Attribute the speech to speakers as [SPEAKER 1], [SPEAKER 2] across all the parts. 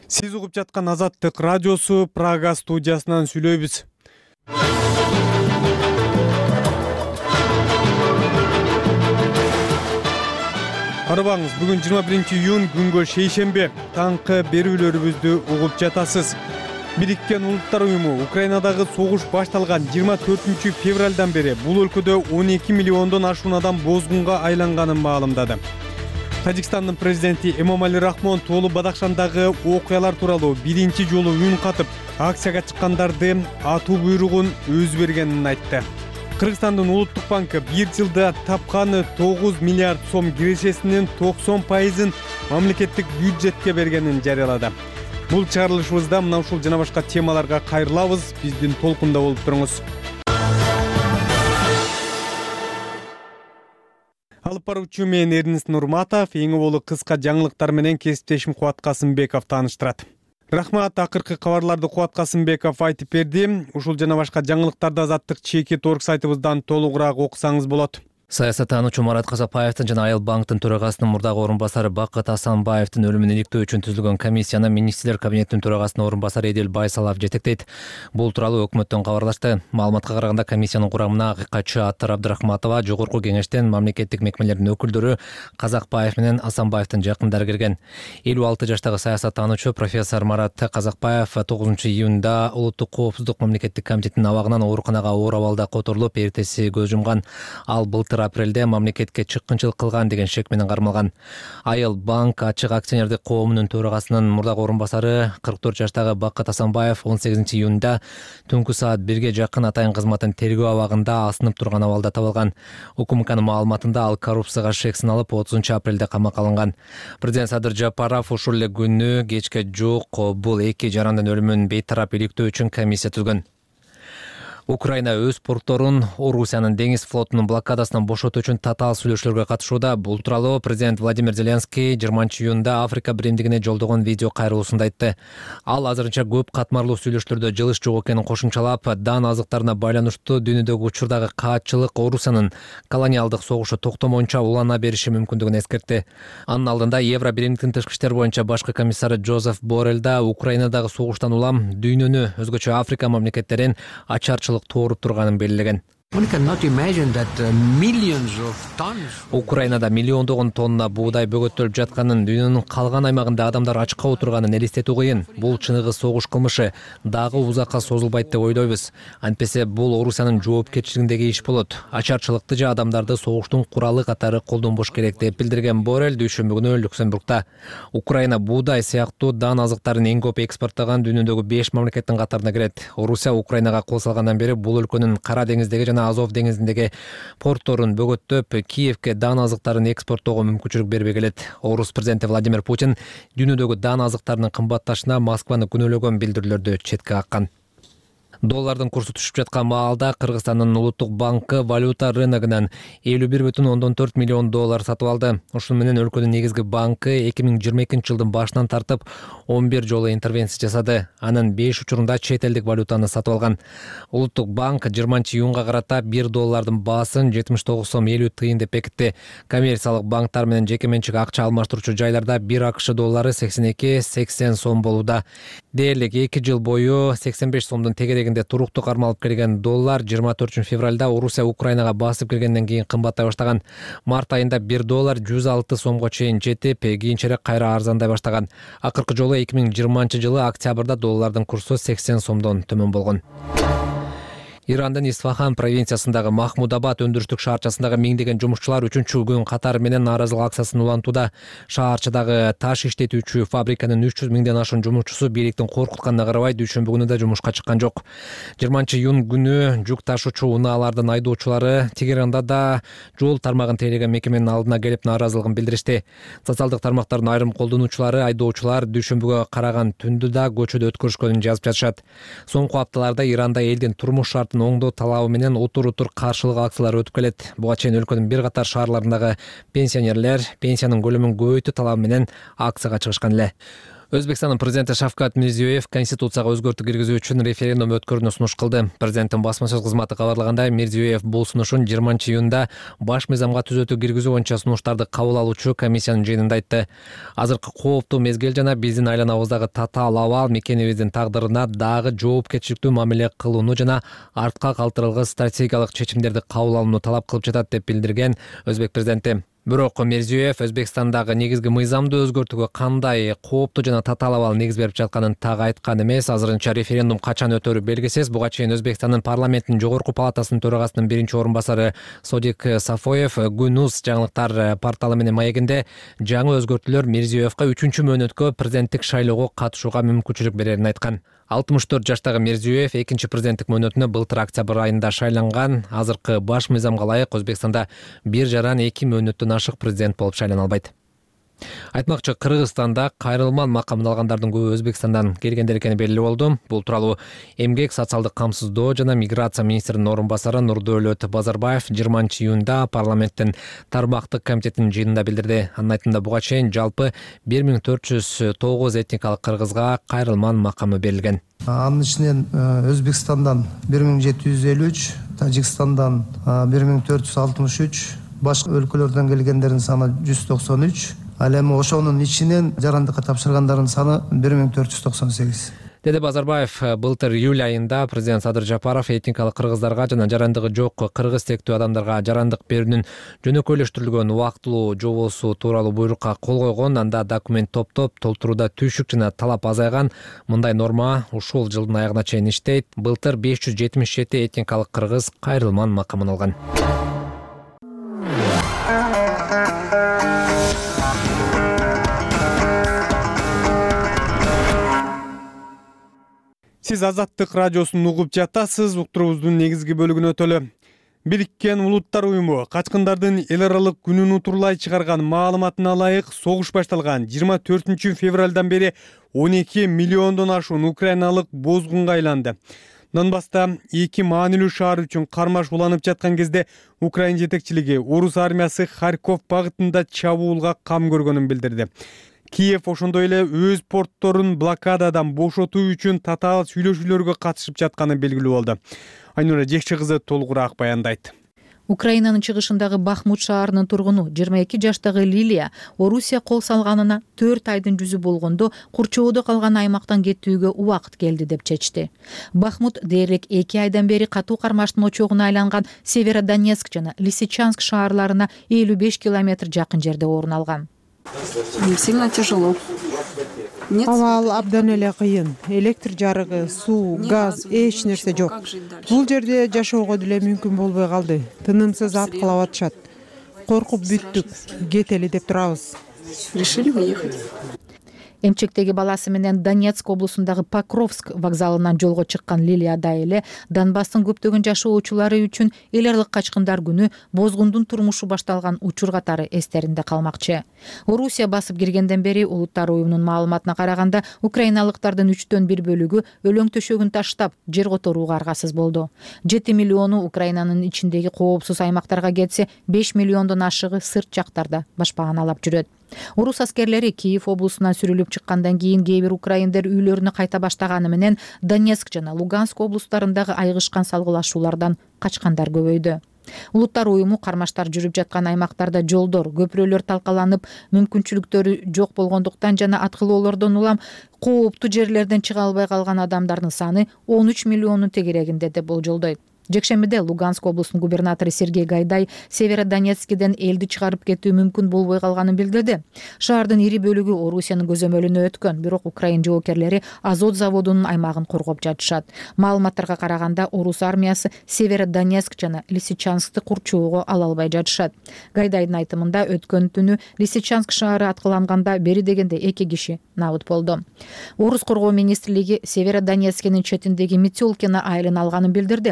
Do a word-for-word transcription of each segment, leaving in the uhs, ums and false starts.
[SPEAKER 1] Сиз угуп жаткан Азаттык радиосу Прага студиясынан сүйлөйбүз. Карабаңыз, бүгүн жыйырма биринчи июнь күнгө шейшембе. Таңкы берүүлөрүбүздү угуп жатасыз. Бириккен Улуттар уюму Украинадагы согуш башталган жыйырма төртүнчү февралдан бери бул өлкөдө он эки миллиондон ашуун адам бозгунга айланганын маалымдады. Тажикстандын президенти Эмомали Рахмон Тоолу Бадахшандагы окуялар тууралуу биринчи жолу үн катып, акцияга чыккандарды атуу буйругун өзү бергенин айтты. Кыргызстандын Улуттук банкы бир жылда тапканы тогуз миллиард сом кирешесинин токсон пайызын мамлекеттик бюджетке бергенин жарыялады. Бул чыгарылышыбызда мына ушул жана башка темаларга кайрылабыз. Биздин толкунда болуп туруңуз. Алып баруучу мен Эрнис Нурматов, эң болу кыска жаңылыктар менен кесиптешим Кубат Касымбеков тааныштырат. Рахмат, акыркы кабарларды Кубат Касымбеков айтып берди. Ушул жана башка жаңылыктарды Азаттык чеки торг сайтыбыздан толугураак окусаңыз болот.
[SPEAKER 2] Саясаттануучу Марат Казакбаевдин жана Айыл банктын төрагасынын мурдагы орун басары Бакыт Асанбаевдин өлүмүн иликтөө үчүн түзүлгөн комиссияны министрлер кабинетинин төрагасынын орун басары Эдил Байсалов жетектейт. Бул тууралуу өкмөттөн кабарлашты. Маалыматка караганда комиссиянын курамына акыйкатчы Аттар Абдрахматова, жогорку кеңештен мамлекеттик мекмелердин өкүлдөрү Казакбаев менен Асанбаевдин жакындары кирген. элүү алты жаштагы саясаттануучу профессор Марат Казакбаев тогузунчу июнда Улуттук коопсуздук мамлекеттик комитетинин абагынан ооруканага оор абалда которулуп, эртеси көз жумган. Ал былтыр апрелде мамлекетке чыккынчылык кылган деген шек менен кармалган. Айыл банк ачык акционердик коомунун төрагасынын мурдагы орун басары кырк төрт жаштагы Бакыт Асанбаев он сегизинчи июнда түнкү саат бирге жакын атайын кызматтын тергөө абагында асынып турган абалда табылган. УКМКнын маалыматында ал коррупцияга шек сыналып отузунчу апрелде камакка алынган. Президент Садыр Жапаров ушул эле күнү кечке жок бул эки жарандын өлүмүн бейтарап иликтөө үчүн комиссия түзгөн. Украина өз портторун Орусиянын деңиз флотунун блокадасынан бошотуу үчүн татаал сүйлөшүүлөргө катышууда. Бул тууралуу президент Владимир Зеленский жыйырманчы июнда Африка биримдигине жолдогон видео кайрылуусунда айтты. Ал азырынча көп катмарлуу сүйлөшүүлөрдө жылыш жок экенин кошумчалап, дан азыктарына байланыштуу дүйнөдөгү учурдагы каатчылык Орусиянын колониалдык согушу токтомоюнча улана бериши мүмкүндүгүн эскертти. Анын алдында Евро биримдиктин тышкы иштер боюнча башкы комиссары Жозеф Боррелл да Украинадагы согуштан улам дүйнөнү, өзгөчө Африка мамлекеттерин ачарчылык тооруп турганын белгилеген. Украинада миллиондогон тонна буудай бөгөттөлүп жатканын, дүйнөнүн калган аймагында адамдар ачка отурганын элестетүү кыйын. Бул чыныгы согуш кылмышы дагы узакка созулбайт деп ойлойбуз. Антпесе бул Орусиянын жоопкерчилигиндеги иш болот. Ачарчылыкты же адамдарды согуштун куралы катары колдонбош керек деп билдирген Боррелл дүйшөмбү күнү Люксембургда. Украина буудай сыяктуу дан азыктарын эң көп экспорттогон дүйнөдөгү беш мамлекеттин катарына кирет. Орусия Украинага кол салгандан бери бул өлкөнүн Кара деңиздеги жана Азов деңизиндеги портторун бөгөттөп, Киевке дан азыктарын экспорттоого мүмкүнчүлүк бербей келет. Орус президенти Владимир Путин дүйнөдөгү дан азыктарынын кымбатташына Москваны күнөөлөгөн билдирүүлөрдү четке каккан. Доллардын курсу түшүп жаткан маалда Кыргызстандын Улуттук банкы валюта рыногунан элүү бир бүтүн ондон төрт миллион доллар сатып алды. Ушун менен өлкөнүн негизги банкы эки миң жыйырма экинчи жылдын башынан тартып он бир жолу интервенция жасады. Анын беш учурунда чет элдик валютаны сатып алган. Улуттук банк жыйырманчы июнга карата бир доллардын баасын жетимиш тогуз сом элүү тыйын деп бекитти. Коммерциялык банктар менен жеке менчик акча алмаштыруучу жайларда бир АКШ доллары сексен эки сексен сом болууда. Дээрлик эки жыл бою сексен беш сомдун тегерегинде туруктуу кармалып келген доллар жыйырма төртүнчү февралда Орусия Украинага басып киргенден кийин кымбаттай баштаган. Март айында бир доллар жүз алты сомго чейин жетип, кийинчерээк кайра арзандай баштаган. Акыркы жолу эки миң жыйырманчы жылы октябрда доллардын курсу сексен сомдон төмөн болгон. Ирандын Исфахан провинциясындагы Махмудабад өндүрүштүк шаарчасындагы миңдеген жумушчулар үчүнчү күн катары менен нааразылык акциясын улантууда. Шаарчадагы таш иштетүүчү фабриканын үч жүз миңден ашуун жумушчусу бийликтин коркутканына карабай дүйшөмбү күнү да жумушка чыккан жок. жыйырманчы июнь күнү жүк ташуучу унаалардын айдоочулары Тегеранда да жол тармагын тейлеген мекеменин алдына келип нааразылыгын билдиришти. Социалдык тармактардын айрым колдонуучулары айдоочулар дүйшөмбүгө караган түндү да көчөдө өткөрүшкөнүн жазып жатышат. Соңку апталарда Иранда элдин турмуш шарты оңдоо талабы менен утур-утур каршылык акциялары өтүп келет. Буга чейин өлкөнүн бир катар шаарларындагы пенсионерлер пенсиянын көлөмүн көбөйтүү талабы менен акцияга чыгышкан эле. Өзбекстандын президенти Шавкат Мирзиёев конституцияга өзгөртүү киргизүү үчүн референдум өткөрүүнү сунуш кылды. Президенттин басма сөз кызматы кабарлагандай, Мирзиёев бул сунушун жыйырманчы июнда баш мыйзамга түзөтүү киргизүү боюнча сунуштарды кабыл алуучу комиссиянын жыйынында айтты. Азыркы кооптуу мезгил жана биздин айланабыздагы татаал абал мекенибиздин тагдырына дагы жоопкерчиликтүү мамиле кылууну жана артка калтырылгыс стратегиялык чечимдерди кабыл алууну талап кылып жатат деп билдирген өзбек президенти. Бирок Мирзиёев Өзбекстандагы негизги мыйзамды өзгөртүүгө кандай кооптуу жана татаал абал негиз берип жатканын так айткан эмес. Азырынча референдум качан өтөрү белгисиз. Буга чейин Өзбекстандын парламентинин жогорку палатасынын төрагасынын биринчи орун басары Содик Сафоев Гунус жаңылыктар порталы менен маегинде жаңы өзгөртүүлөр Мирзиёевго үчүнчү мөөнөткө президенттик шайлоого катышууга мүмкүнчүлүк берерин айткан. алтымыш төрт жаштагы Мирзиёев экинчи президенттик мөөнөтүнө былтыр октябрь айында шайланган. Азыркы баш мыйзамга ылайык Өзбекстанда бир жаран эки мөөнөттөн ашык президент болуп шайлана албайт. Айтмакчы, Кыргызстанда кайрылман макамын алгандардын көбү Өзбекстандан келгендер экени белгилүү болду. Бул тууралуу Эмгек, социалдык камсыздоо жана миграция министринин орун басары Нурдөөлөт Базарбаев жыйырманчы июнда парламенттин тармактык комитетинин жыйынында билдирди. Анын айтымында буга чейин жалпы бир миң төрт жүз тогуз этникалык кыргызга кайрылман макамы берилген.
[SPEAKER 3] Анын ичинен Өзбекстандан бир миң жети жүз элүү үч, Тажикстандан бир миң төрт жүз алтымыш үч, башка өлкөлөрдөн келгендердин саны жүз токсон үч. Ал эми ошонун ичинен жарандыкка тапшыргандардын саны бир миң төрт жүз токсон сегиз.
[SPEAKER 2] Деди Базарбаев, былтыр июль айында президент Садыр Жапаров этникалык кыргыздарга жана жарандыгы жок кыргыз тектүү адамдарга жарандык берүүнүн жөнөкөйлөштүрүлгөн убактылуу жобосу тууралуу буйрукка кол койгон. Анда документ топтоп толтурууда түйшүк жана талап азайган. Мындай норма ушул жылдын аягына чейин иштейт. Былтыр беш жүз жетимиш жети этникалык кыргыз кайрылман макамын алган.
[SPEAKER 1] Сиз Азаттык радиосун угуп жатасыз. Уктуруубуздун негизги бөлүгүнө өтөлү. Бириккен Улуттар уюму качкындардын эл аралык күнүн утурлай чыгарган маалыматына ылайык согуш башталган жыйырма төртүнчү февралдан бери он эки миллиондон ашуун украиналык бозгунга айланды. Донбасста эки маанилүү шаар үчүн кармаш уланып жаткан кезде Украин жетекчилиги орус армиясы Харьков багытында чабуулга кам көргөнүн билдирди. Киев ошондой эле өз портторун блокададан бошотуу үчүн татаал сүйлөшүүлөргө катышып жатканы белгилүү болду. Айнура Жекче кызы толугураак баяндайт.
[SPEAKER 4] Украинанын чыгышындагы Бахмут шаарынын тургуну жыйырма эки жаштагы Лилия Орусия кол салганына төрт айдын жүзү болгондо курчоодо калган аймактан кетүүгө убакыт келди деп чечти. Бахмут дээрлик эки айдан бери катуу кармаштын очогуна айланган Северодонецк жана Лисичанск шаарларына элүү беш километр жакын жерде орун алган.
[SPEAKER 5] Сильно тяжело.
[SPEAKER 6] Абал абдан эле кыйын. Электр жарыгы, суу, газ, эч нерсе жок. Бул жерде жашоого деле мүмкүн болбой калды. Тынымсыз аткылап атышат. Коркуп бүттүк. Кетели деп турабыз.
[SPEAKER 5] Решили уехать.
[SPEAKER 4] Эмчектеги баласы менен Донецк облусундагы Покровск вокзалынан жолго чыккан Лилия да эле Донбасстын көптөгөн жашоочулары үчүн эл аралык качкындар күнү бозгундун турмушу башталган учур катары эстеринде калмакчы. Орусия басып киргенден бери Улуттар уюмунун маалыматына караганда украиналыктардын үчтөн бир бөлүгү өлөң төшөгүн таштап жер которууга аргасыз болду. жети миллиону Украинанын ичиндеги коопсуз аймактарга кетсе, беш миллиондон ашыгы сырт жактарда башпааналап жүрөт. Орус аскерлери Киев облусунан сүрүлүп чыккандан кийин кээ бир украиндер үйлөрүнө кайта баштаганы менен Донецк жана Луганск облустарындагы айгышкан салгылашуулардан качкандар көбөйдү. Улуттар уюму кармаштар жүрүп жаткан аймактарда жолдор, көпүрөлөр талкаланып, мүмкүнчүлүктөрү жок болгондуктан жана аткылоолордон улам кооптуу жерлерден чыга албай калган адамдардын саны он үч миллиондун тегерегинде деп болжолдойт. Жекшембиде Луганск облусунун губернатору Сергей Гайдай Северодонецкиден элди чыгарып кетүү мүмкүн болбой калганын билдирди. Шаардын ири бөлүгү Орусиянын көзөмөлүнө өткөн, бирок Украин жоокерлери Азот заводунун аймагын коргоп жатышат. Маалыматтарга караганда Орус армиясы Северодонецк жана Лисичанскты курчоого ала албай жатышат. Гайдайдын айтымында өткөн түнү Лисичанск шаары аткыланганда бери дегенде эки киши набыт болду. Орус коргоо министрлиги Северодонецкинин четиндеги Метелкино айылын алганын билдирди.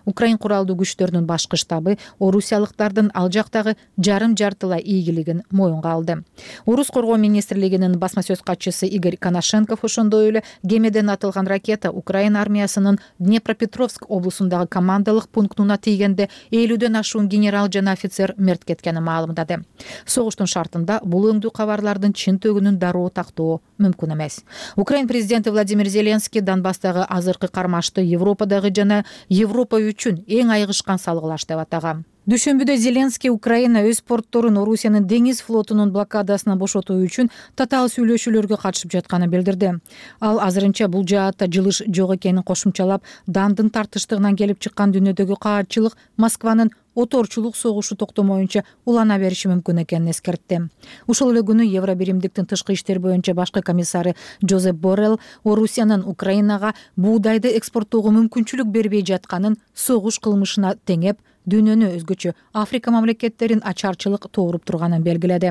[SPEAKER 4] Украин куралдуу күчтөрүнүн башкы штабы орусиялыктардын ал жактагы жарым жартылай ийгилигин моюнга алды. Орус коргоо министрлигинин басма сөз катчысы Игорь Коношенков ошондой эле кемеден атылган ракета Украин армиясынын Днепропетровск облусундагы командалык пунктуна тийгенде элүүдөн ашуун генерал жана офицер мерт кеткенин маалымдады. Согуштун шартында бул өңдүү кабарлардын чын төгүнүн дароо тактоо мүмкүн эмес. Украин президенти Владимир Зеленский Донбасстагы азыркы кармашты Европадагы жана Европа үчүн эң айыгышкан салгылаш деп атаган. Дүйшөмбүдө Зеленский Украина өз портторун Орусиянын деңиз флотунун блокадасынан бошотуу үчүн татаал сүйлөшүүлөргө катышып жатканын билдирди. Ал азырынча бул жаатта жылыш жок экенин кошумчалап, Дандын тартыштыгынан келип чыккан дүйнөдөгү каатчылык Москванын оторчулук согушу токтомоюнча улана бериши мүмкүн экенин эскертти. Ушул эле күнү Евробиримдиктин тышкы иштер боюнча башкы комиссары Жозеп Боррелл Орусиянын Украинага буудайды экспорттоого мүмкүнчүлүк бербей жатканын согуш кылмышына теңеп, дүйнөнү өзгөчө Африка мамлекеттерин ачарчылык тооруп турганын белгиледи.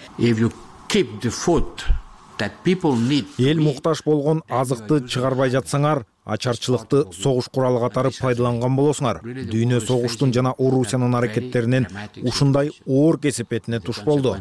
[SPEAKER 7] Эл муктаж болгон азыкты чыгарбай жатсаңар, ачарчылыкты согуш куралы катары пайдаланган болосуңар. Дүйнө согуштун жана Орусиянын аракеттеринин ушундай оор кесепетине туш болду.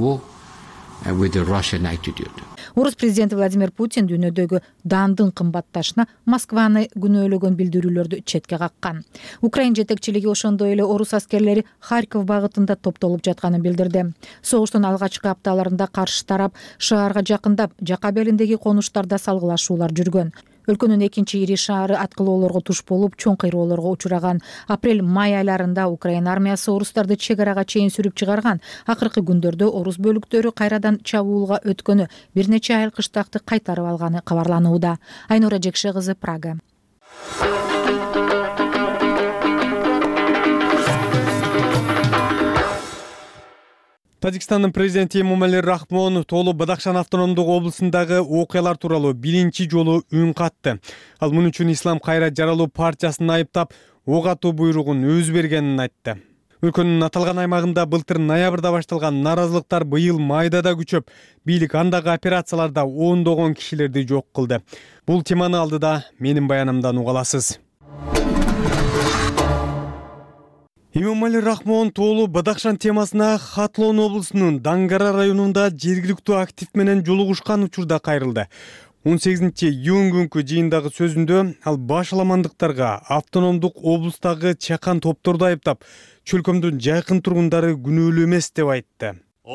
[SPEAKER 4] Орус президенти Владимир Путин дүйнөдөгү Дандын кымбатташына Москваны күнөөлөгөн билдирүүлөрдү четке каккан. Украин жетекчилиги ошондой эле орус аскерлери Харьков багытында топтолуп жатканын билдирди. Согуштун алгачкы апталарында каршы тарап шаарга жакындап, жака белиндеги конуштарда салгылашуулар жүргөн. Өлкөнүн экинчи ири шаары аткылоолорго туш болуп, чоң кыйроолорго учураган. Апрель-май айларында Украин армиясы орустарды чек арага чейин сүрүп чыгарган. Акыркы күндөрдө орус бөлүктөрү кайрадан чабуулга өткөнү, бир нече айыл кыштакты кайтарып алганы кабарланууда. Айнура Жекше кызы, Прага.
[SPEAKER 1] Тажикстандын президенти Эмомали Рахмон Тоолу Бадахшан автономдук облусундагы окуялар тууралуу биринчи жолу үн катты. Ал муну үчүн Ислам кайра жаралуу партиясын айыптап, ок атуу буйругун өзү бергенин айтты. Өлкөнүн аталган аймагында былтыр ноябрда башталган наразылыктар быйыл майда да күчөп, бийлик андагы операцияларда ондогон кишилерди жок кылды. Бул теманы алдыда менин баянымдан уга аласыз. Эмомали Рахмон Тоолу Бадахшан темасына Хатлон облусунун Дангара районунда жергиликтүү актив менен жолугушкан учурда кайрылды. он сегизинчи июнь күнкү жыйындагы сөзүндө ал башаламандыктарга автономдук облустагы чакан топторду айыптап, чөлкөмдүн жайкын тургундары күнөөлүү эмес деп айтты.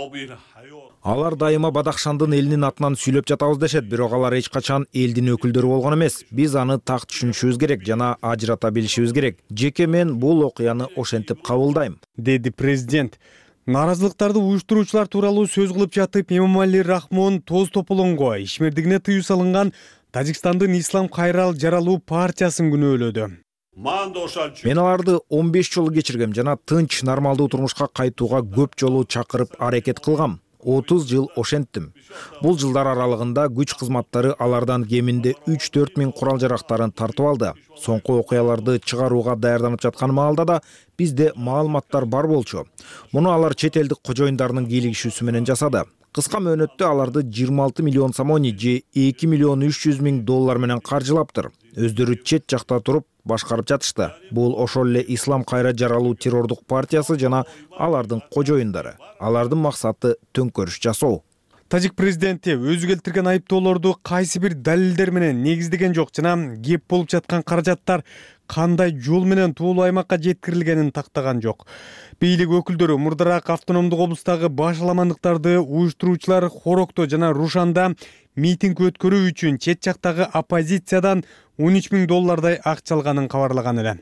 [SPEAKER 7] Алар дайыма Бадахшандын элинин атынан сүйлөп жатабыз дешет, бирок алар эч качан элдин өкүлдөрү болгон эмес. Биз аны так түшүнүшүбүз керек жана ажырата билишибиз керек. Жеке мен бул окуяны ошентип кабылдайм,
[SPEAKER 1] деди президент. Наразылыктарды уюштуруучулар тууралуу сөз кылып жатып, Эмомали Рахмон тоз тополоңго ишмердигине тыюу салынган Тажикстандын Ислам кайра жаралуу партиясын күнөөлөдү.
[SPEAKER 7] Мен аларды он беш жолу кечиргем жана тынч, нормалдуу турмушка кайтууга көп жолу чакырып аракет кылгам. отуз жыл ошенттим. Бул жылдар аралыгында күч кызматтары алардан кеминде үч төрт миң курал жарактарын тартып алды. Соңку окуяларды чыгарууга даярданып жаткан маалда да бизде маалыматтар бар болчу. Муну алар чет элдик кожоюндарынын кийлигишүүсү менен жасады. Кыска мөөнөттө аларды жыйырма алты миллион сомони же эки миллион үч жүз миң доллар менен каржылаптыр. Өздөрү чет жакта туруп башкарып жатышты. Бул ошол эле Ислам кайра жаралуу террордук партиясы жана алардын кожоюндары. Алардын максаты төңкөрүш жасоо.
[SPEAKER 1] Тажик президенти өзү келтирген айыптоолорду кайсы бир далилдер менен негиздеген жок жана кеп болуп жаткан каражаттар кандай жол менен туулуу аймакка жеткирилгенин тактаган жок. Бийлик өкүлдөрү мурдараак автономдук облустагы башаламандыктарды уюштуруучулар Хорокто жана Рушанда митинг өткөрүү үчүн чет жактагы оппозициядан он үч миң доллардай акча алганын кабарлаган эле.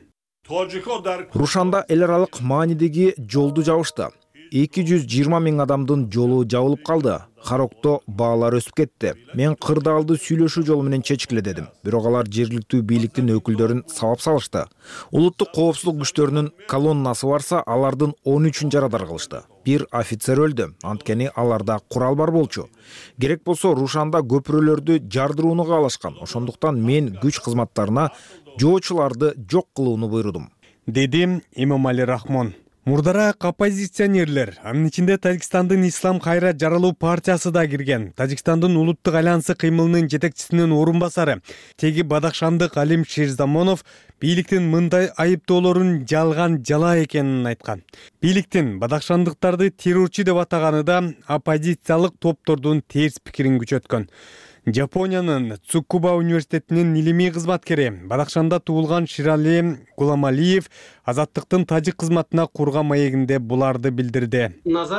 [SPEAKER 7] Рушанда эл аралык маанидеги жолду жабышты. эки жүз жыйырма миң адамдын жолу жабылып калды. Харокто баалар өсүп кетти. Мен кырдаалды сүйлөшүү жолу менен чечкиле дедим. Бирок алар жергиликтүү бийликтин өкүлдөрүн сабап салышты. Улуттук коопсуздук күчтөрүнүн колоннасы барса, алардын он үчүн жарадар кылышты. Бир офицер өлдү. Анткени аларда курал бар болчу. Керек болсо Рушанда көпүрөлөрдү жардырууну каалашкан. Ошондуктан мен күч кызматтарына жоочуларды жок кылууну буйрудум,
[SPEAKER 1] деди Эмомали Рахмон. Мурдараак оппозиционерлер, анын ичинде Тажикстандын Ислам кайра жаралуу партиясы да кирген. Тажикстандын улуттук альянсы кыймылынын жетекчисинин орун басары теги бадахшандык Алим Ширзамонов бийликтин мындай айыптоолорун жалган жала экенин айткан. Бийликтин бадахшандыктарды террорчу деп атаганы да оппозициялык топтордун терс пикирин күчөткөн. Жапониянын Цукуба университетинин илимий кызматкери Бадахшанда туулган Ширали Гуламалиев азаттыктын тажик кызматына курган маегинде буларды билдирди.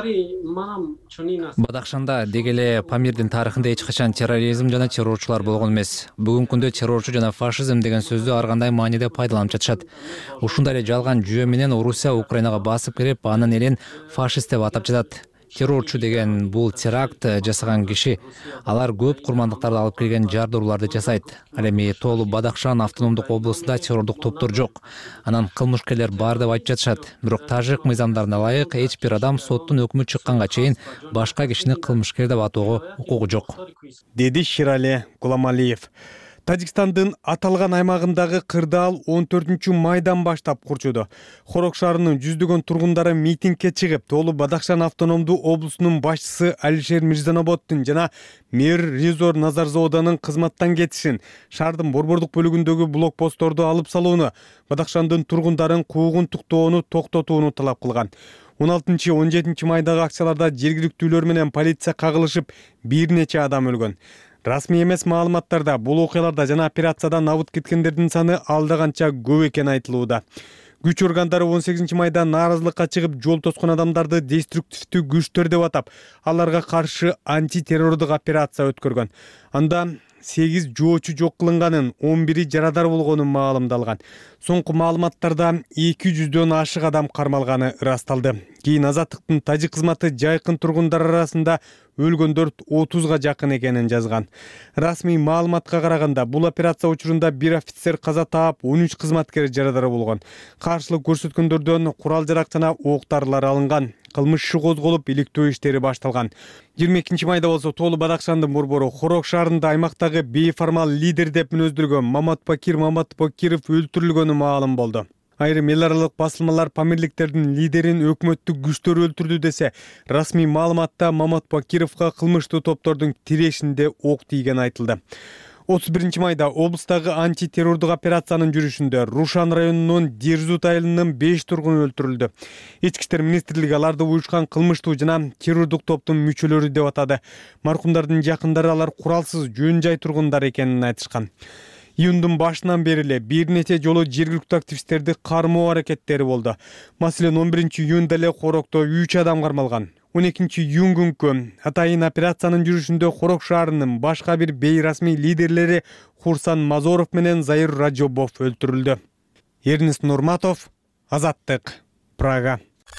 [SPEAKER 2] Бадахшанда дегеле Памирдин тарыхында эч качан терроризм жана террорчулар болгон эмес. Бүгүнкү күндө террорчу жана фашизм деген сөздү ар кандай мааниде пайдаланып жатышат. Ушундай эле жалган жүйө менен Орусия Украинага басып кирип, анын элин фашист деп атап жатат. Террорчу деген бул теракт жасаган киши. Алар көп курмандыктарды алып келген жардырууларды жасайт. Ал эми Тоолу Бадахшан автономдук облусунда террордук топтор жок. Анан кылмышкерлер бар деп айтып жатышат. Бирок тажик мыйзамдарына ылайык эч бир адам соттун өкмү чыкканга чейин башка кишини кылмышкер деп атоого укугу жок,
[SPEAKER 1] деди Ширали Гуламалиев. Тажикстандын аталган аймагындагы кырдаал он төртүнчү майдан баштап курчуду. Хорок шаарынын жүздөгөн тургундары митингге чыгып, Тоолу Бадахшан автономдуу облусунун башчысы Алишер Мирзаноботтун жана мэр Ризор Назарзоданын кызматтан кетишин, шаардын борбордук бөлүгүндөгү блокпостторду алып салууну, Бадахшандын тургундарын куугунтуктоону токтотууну талап кылган. он алтынчы он жетинчи майдагы акцияларда жергиликтүүлөр менен полиция кагылышып, бир нече адам өлгөн. Расмий эмес маалыматтарда бул окуяларда жана операциядан абыт кеткендердин саны алда канча көп экени айтылууда. Күч органдары он сегизинчи майда нааразылыкка чыгып, жол тоскон адамдарды деструктивдүү күчтөр деп атап, аларга каршы антитеррордук операция өткөргөн. Анда сегиз жоочу жок кылынганын, он бири жарадар болгонун маалымдалган. Соңку маалыматтарда эки жүздөн ашык адам кармалганы ырасталды. Кийин азаттыктын тажик кызматы жайкын тургундар арасында өлгөндөр отузга жакын экенин жазган. Расмий маалыматка караганда, бул операция учурунда бир офицер каза таап, он үч кызматкер жарадар болгон. Каршылык көрсөткөндөрдөн курал-жарак жана ок-дарылар алынган. Кылмыш иши козголуп, иликтөө иштери башталган. жыйырма экинчи майда болсо Тоолу Бадахшандын борбору Хорок шаарында аймактагы бейформал лидер деп мүнөздүргөн Мамат Бакир Мамат Бакиров өлтүрүлгөнү маалым болду. Айрым эл аралык басылмалар памирликтердин лидерин өкмөттүк күчтөр өлтүрдү десе, расмий маалыматта Мамат Бакировго кылмыштуу топтордун тирешинде ок тийгени айтылды. отуз биринчи майда облустагы антитеррордук операциянын жүрүшүндө Рушан районунун Дерзут айылынын беш тургуну өлтүрүлдү. Ички иштер министрлиги аларды уюшкан кылмыштуу жана террордук топтун мүчөлөрү деп атады. Маркумдардын жакындары алар куралсыз жөн жай тургундар экенин айтышкан. Июндун башынан бери эле бир нече жолу жергиликтүү активисттерди кармоо аракеттери болду. Маселен, он биринчи июнда эле Хорокто үч адам кармалган. он экинчи июнь күнкү атайын операциянын жүрүшүндө Хорок шаарынын башка бир бейрасмий лидерлери Хурсан Мазоров менен Заир Раджобов өлтүрүлдү. Эрнест Нурматов, Азаттык, Прага.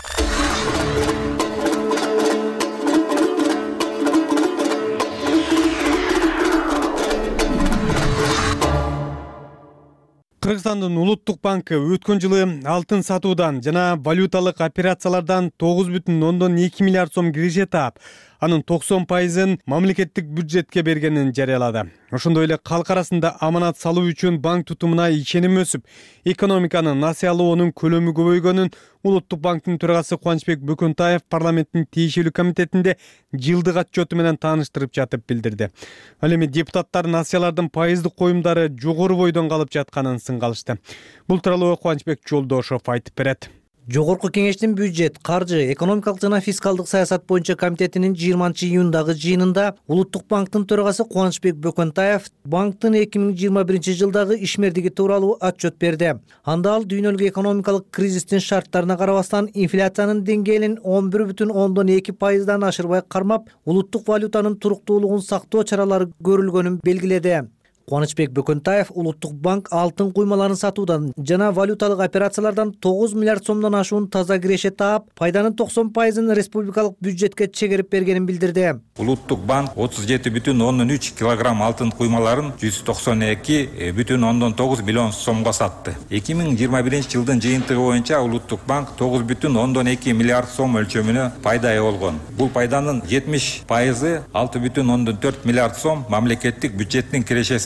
[SPEAKER 1] Кыргызстандын Улуттук банкы өткөн жылы алтын сатуудан жана валюталык операциялардан тогуз бүтүн ондон эки миллиард сом киреше таап, анын токсон пайызын мамлекеттик бюджетке бергенин жарыялады. Ошондой эле калк арасында аманат салуу үчүн банк тутумуна ишеним өсүп, экономиканын насыялоонун көлөмү көбөйгөнүн Улуттук банктын төрагасы Кубанычбек Бөкөнтаев парламенттин тиешелүү комитетинде жылдык отчету менен тааныштырып жатып билдирди. Ал эми депутаттар насыялардын пайыздык коюмдары жогору бойдон калып жатканын сынгалышты. Бул тууралуу Кубанычбек Жолдошов айтып берет.
[SPEAKER 8] Жогорку кеңештин бюджет, каржы, экономикалык жана фискалдык саясат боюнча комитетинин жыйырманчы июндагы жыйынында Улуттук банктын төрагасы Кубанычбек Бөкөнтаев банктын эки миң жыйырма биринчи жылдагы ишмердиги тууралуу отчет берди. Анда ал дүйнөлүк экономикалык кризистин шарттарына карабастан инфляциянын деңгээлин он бир бүтүн ондон эки пайыздан ашырбай кармап, улуттук валютанын туруктуулугун сактоо чаралары көрүлгөнүн белгиледи. Кубанычбек Бөкөнтаев Улуттук банк алтын куймаларын сатуудан жана валюталык операциялардан тогуз миллиард сомдон ашуун таза киреше таап, пайданын токсон пайызын республикалык бюджетке чегерип бергенин билдирди.
[SPEAKER 9] Улуттук банк отуз жети бүтүн ондон үч килограмм алтын куймаларын жүз токсон эки бүтүн ондон тогуз миллион сомго сатты. эки миң жыйырма биринчи жылдын жыйынтыгы боюнча Улуттук банк тогуз бүтүн ондон эки миллиард сом өлчөмүнө пайда ээ болгон. Бул пайданын жетимиш пайызы алты бүтүн ондон төрт миллиард сом мамлекеттик бюджеттин кирешесине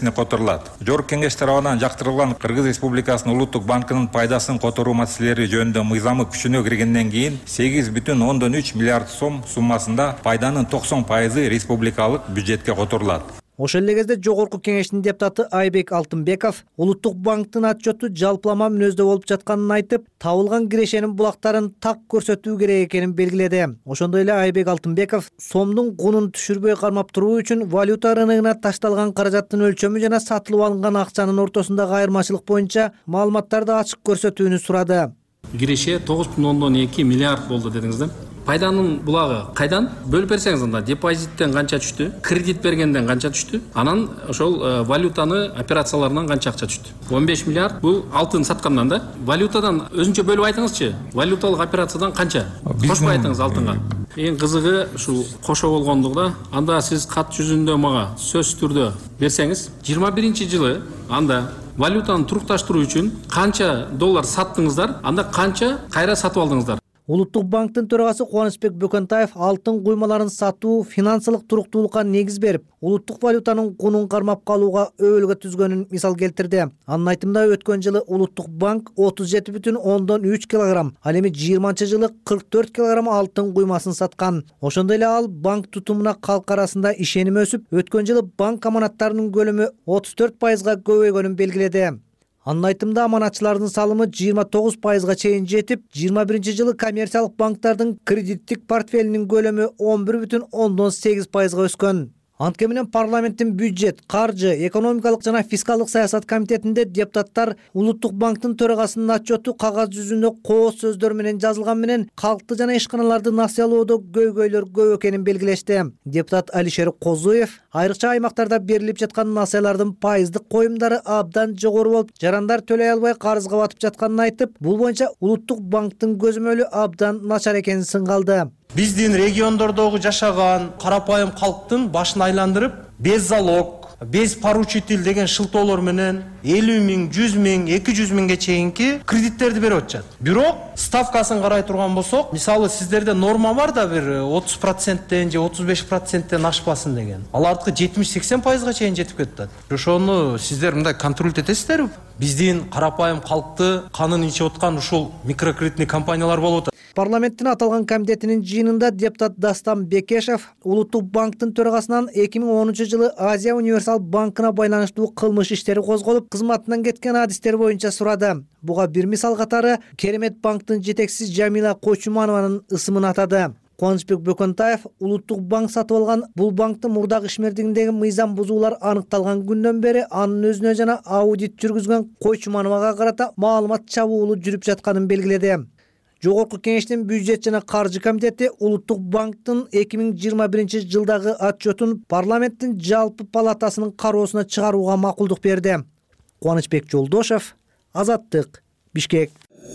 [SPEAKER 9] кеңешине которулат. Жогорку кеңеш тарабынан жактырылган Кыргыз Республикасынын Улуттук банкынын пайдасын которуу маселелери жөнүндө мыйзамы күчүнө киргенден кийин сегиз бүтүн ондон үч миллиард сом суммасында пайданын токсон пайызы республикалык бюджетке которулат.
[SPEAKER 8] Ошол эле кезде жогорку кеңештин депутаты Айбек Алтынбеков Улуттук банктын отчету жалпылама мүнөздө болуп жатканын айтып, табылган кирешенин булактарын так көрсөтүү керек экенин белгиледи. Ошондой эле Айбек Алтынбеков сомдун кунун түшүрбөй кармап туруу үчүн валюта рыногуна ташталган каражаттын өлчөмү жана сатылып алынган акчанын ортосундагы айырмачылык боюнча маалыматтарды ачык көрсөтүүнү сурады.
[SPEAKER 10] Киреше тогуз бүтүн ондон эки миллиард болду дедиңиз да. Пайданын булагы кайдан? Бөлүп берсеңиз анда депозиттен канча түштү, кредит бергенден канча түштү, анан ошол валютаны операцияларынан канча акча түштү. он беш миллиард бул алтын саткандан да. Валютадан өзүнчө бөлүп айтыңызчы. Валюталык операциядан канча? Кошпой айтыңыз алтынга. Эң кызыгы ушул кошо болгондугу да. Анда сиз кат жүзүндө мага сөз түрдө берсеңиз, жыйырма биринчи жылы анда валютаны турукташтыруу үчүн канча доллар саттыңыздар, анда канча кайра сатып алдыңыздар?
[SPEAKER 8] Улуттук банктын төрагасы Кубанычбек Бөкөнтаев алтын куймаларын сатуу финансылык туруктуулукка негиз берип, улуттук валютанын кунун кармап калууга өбөлгө түзгөнүн мисал келтирди. Анын айтымында өткөн жылы Улуттук банк отуз жети бүтүн ондон үч килограмм, ал эми жыйырманчы жылы кырк төрт килограмм алтын куймасын саткан. Ошондой эле ал банк тутумуна калк арасында ишеним өсүп, өткөн жылы банк аманаттарынын көлөмү отуз төрт пайызга көбөйгөнүн белгиледи. Анын айтымында аманатчылардын салымы жыйырма тогуз пайызга чейин жетип, жыйырма биринчи жылы коммерциялык банктардын кредиттик портфелинин көлөмү он бир бүтүн ондон сегиз пайызга өскөн. Антке менен парламенттин бюджет, каржы, экономикалык жана фискалдык саясат комитетинде депутаттар Улуттук банктын төрагасынын отчету кагаз жүзүндө кооз сөздөр менен жазылган менен калкты жана ишканаларды насыялоодо көйгөйлөр көп экенин белгилешти. Депутат Алишер Козуев айрыкча аймактарда берилип жаткан насыялардын пайыздык коюмдары абдан жогору болуп, жарандар төлөй албай карызга батып жатканын айтып, бул боюнча Улуттук банктын көзөмөлү абдан начар экенин сынгалды.
[SPEAKER 11] Биздин региондордогу жашаган карапайым калктын башын айландырып, без залог, без поручитель деген шылтоолор менен элүү миң, жүз миң, эки жүз миңге чейинки кредиттерди берип атышат. Бирок ставкасын карай турган болсок, мисалы сиздерде норма бар да бир отуз проценттен же отуз беш проценттен ашпасын деген. Алардыкы жетимиш сексен пайызга чейин жетип кетет. Ошону сиздер мындай контроль этесиздерби? Биздин карапайым калкты канын ичип аткан ушул микрокредитный компаниялар болуп атат.
[SPEAKER 8] Парламенттин аталган комитетинин жыйынында депутат Дастан Бекешев Улуттук банктын төрагасынан эки миң онунчу жылы Азия универсал банкына байланыштуу кылмыш иштери козголуп, кызматынан кеткен адистер боюнча сурады. Буга бир мисал катары Керемет банктын жетекчиси Жамила Койчуманованын ысымын атады. Кубанычбек Бөкөнтаев Улуттук банк сатып алган бул банктын мурдагы ишмердигиндеги мыйзам бузуулар аныкталган күндөн бери анын өзүнө жана аудит жүргүзгөн Койчумановага карата маалымат чабуулу жүрүп жатканын белгиледи. Жогорку кеңештин бюджет жана каржы комитети Улуттук банктын эки миң жыйырма биринчи жылдагы отчетун парламенттин жалпы палатасынын кароосуна чыгарууга макулдук берди. Кубанычбек Жолдошев, Азаттык, Бишкек.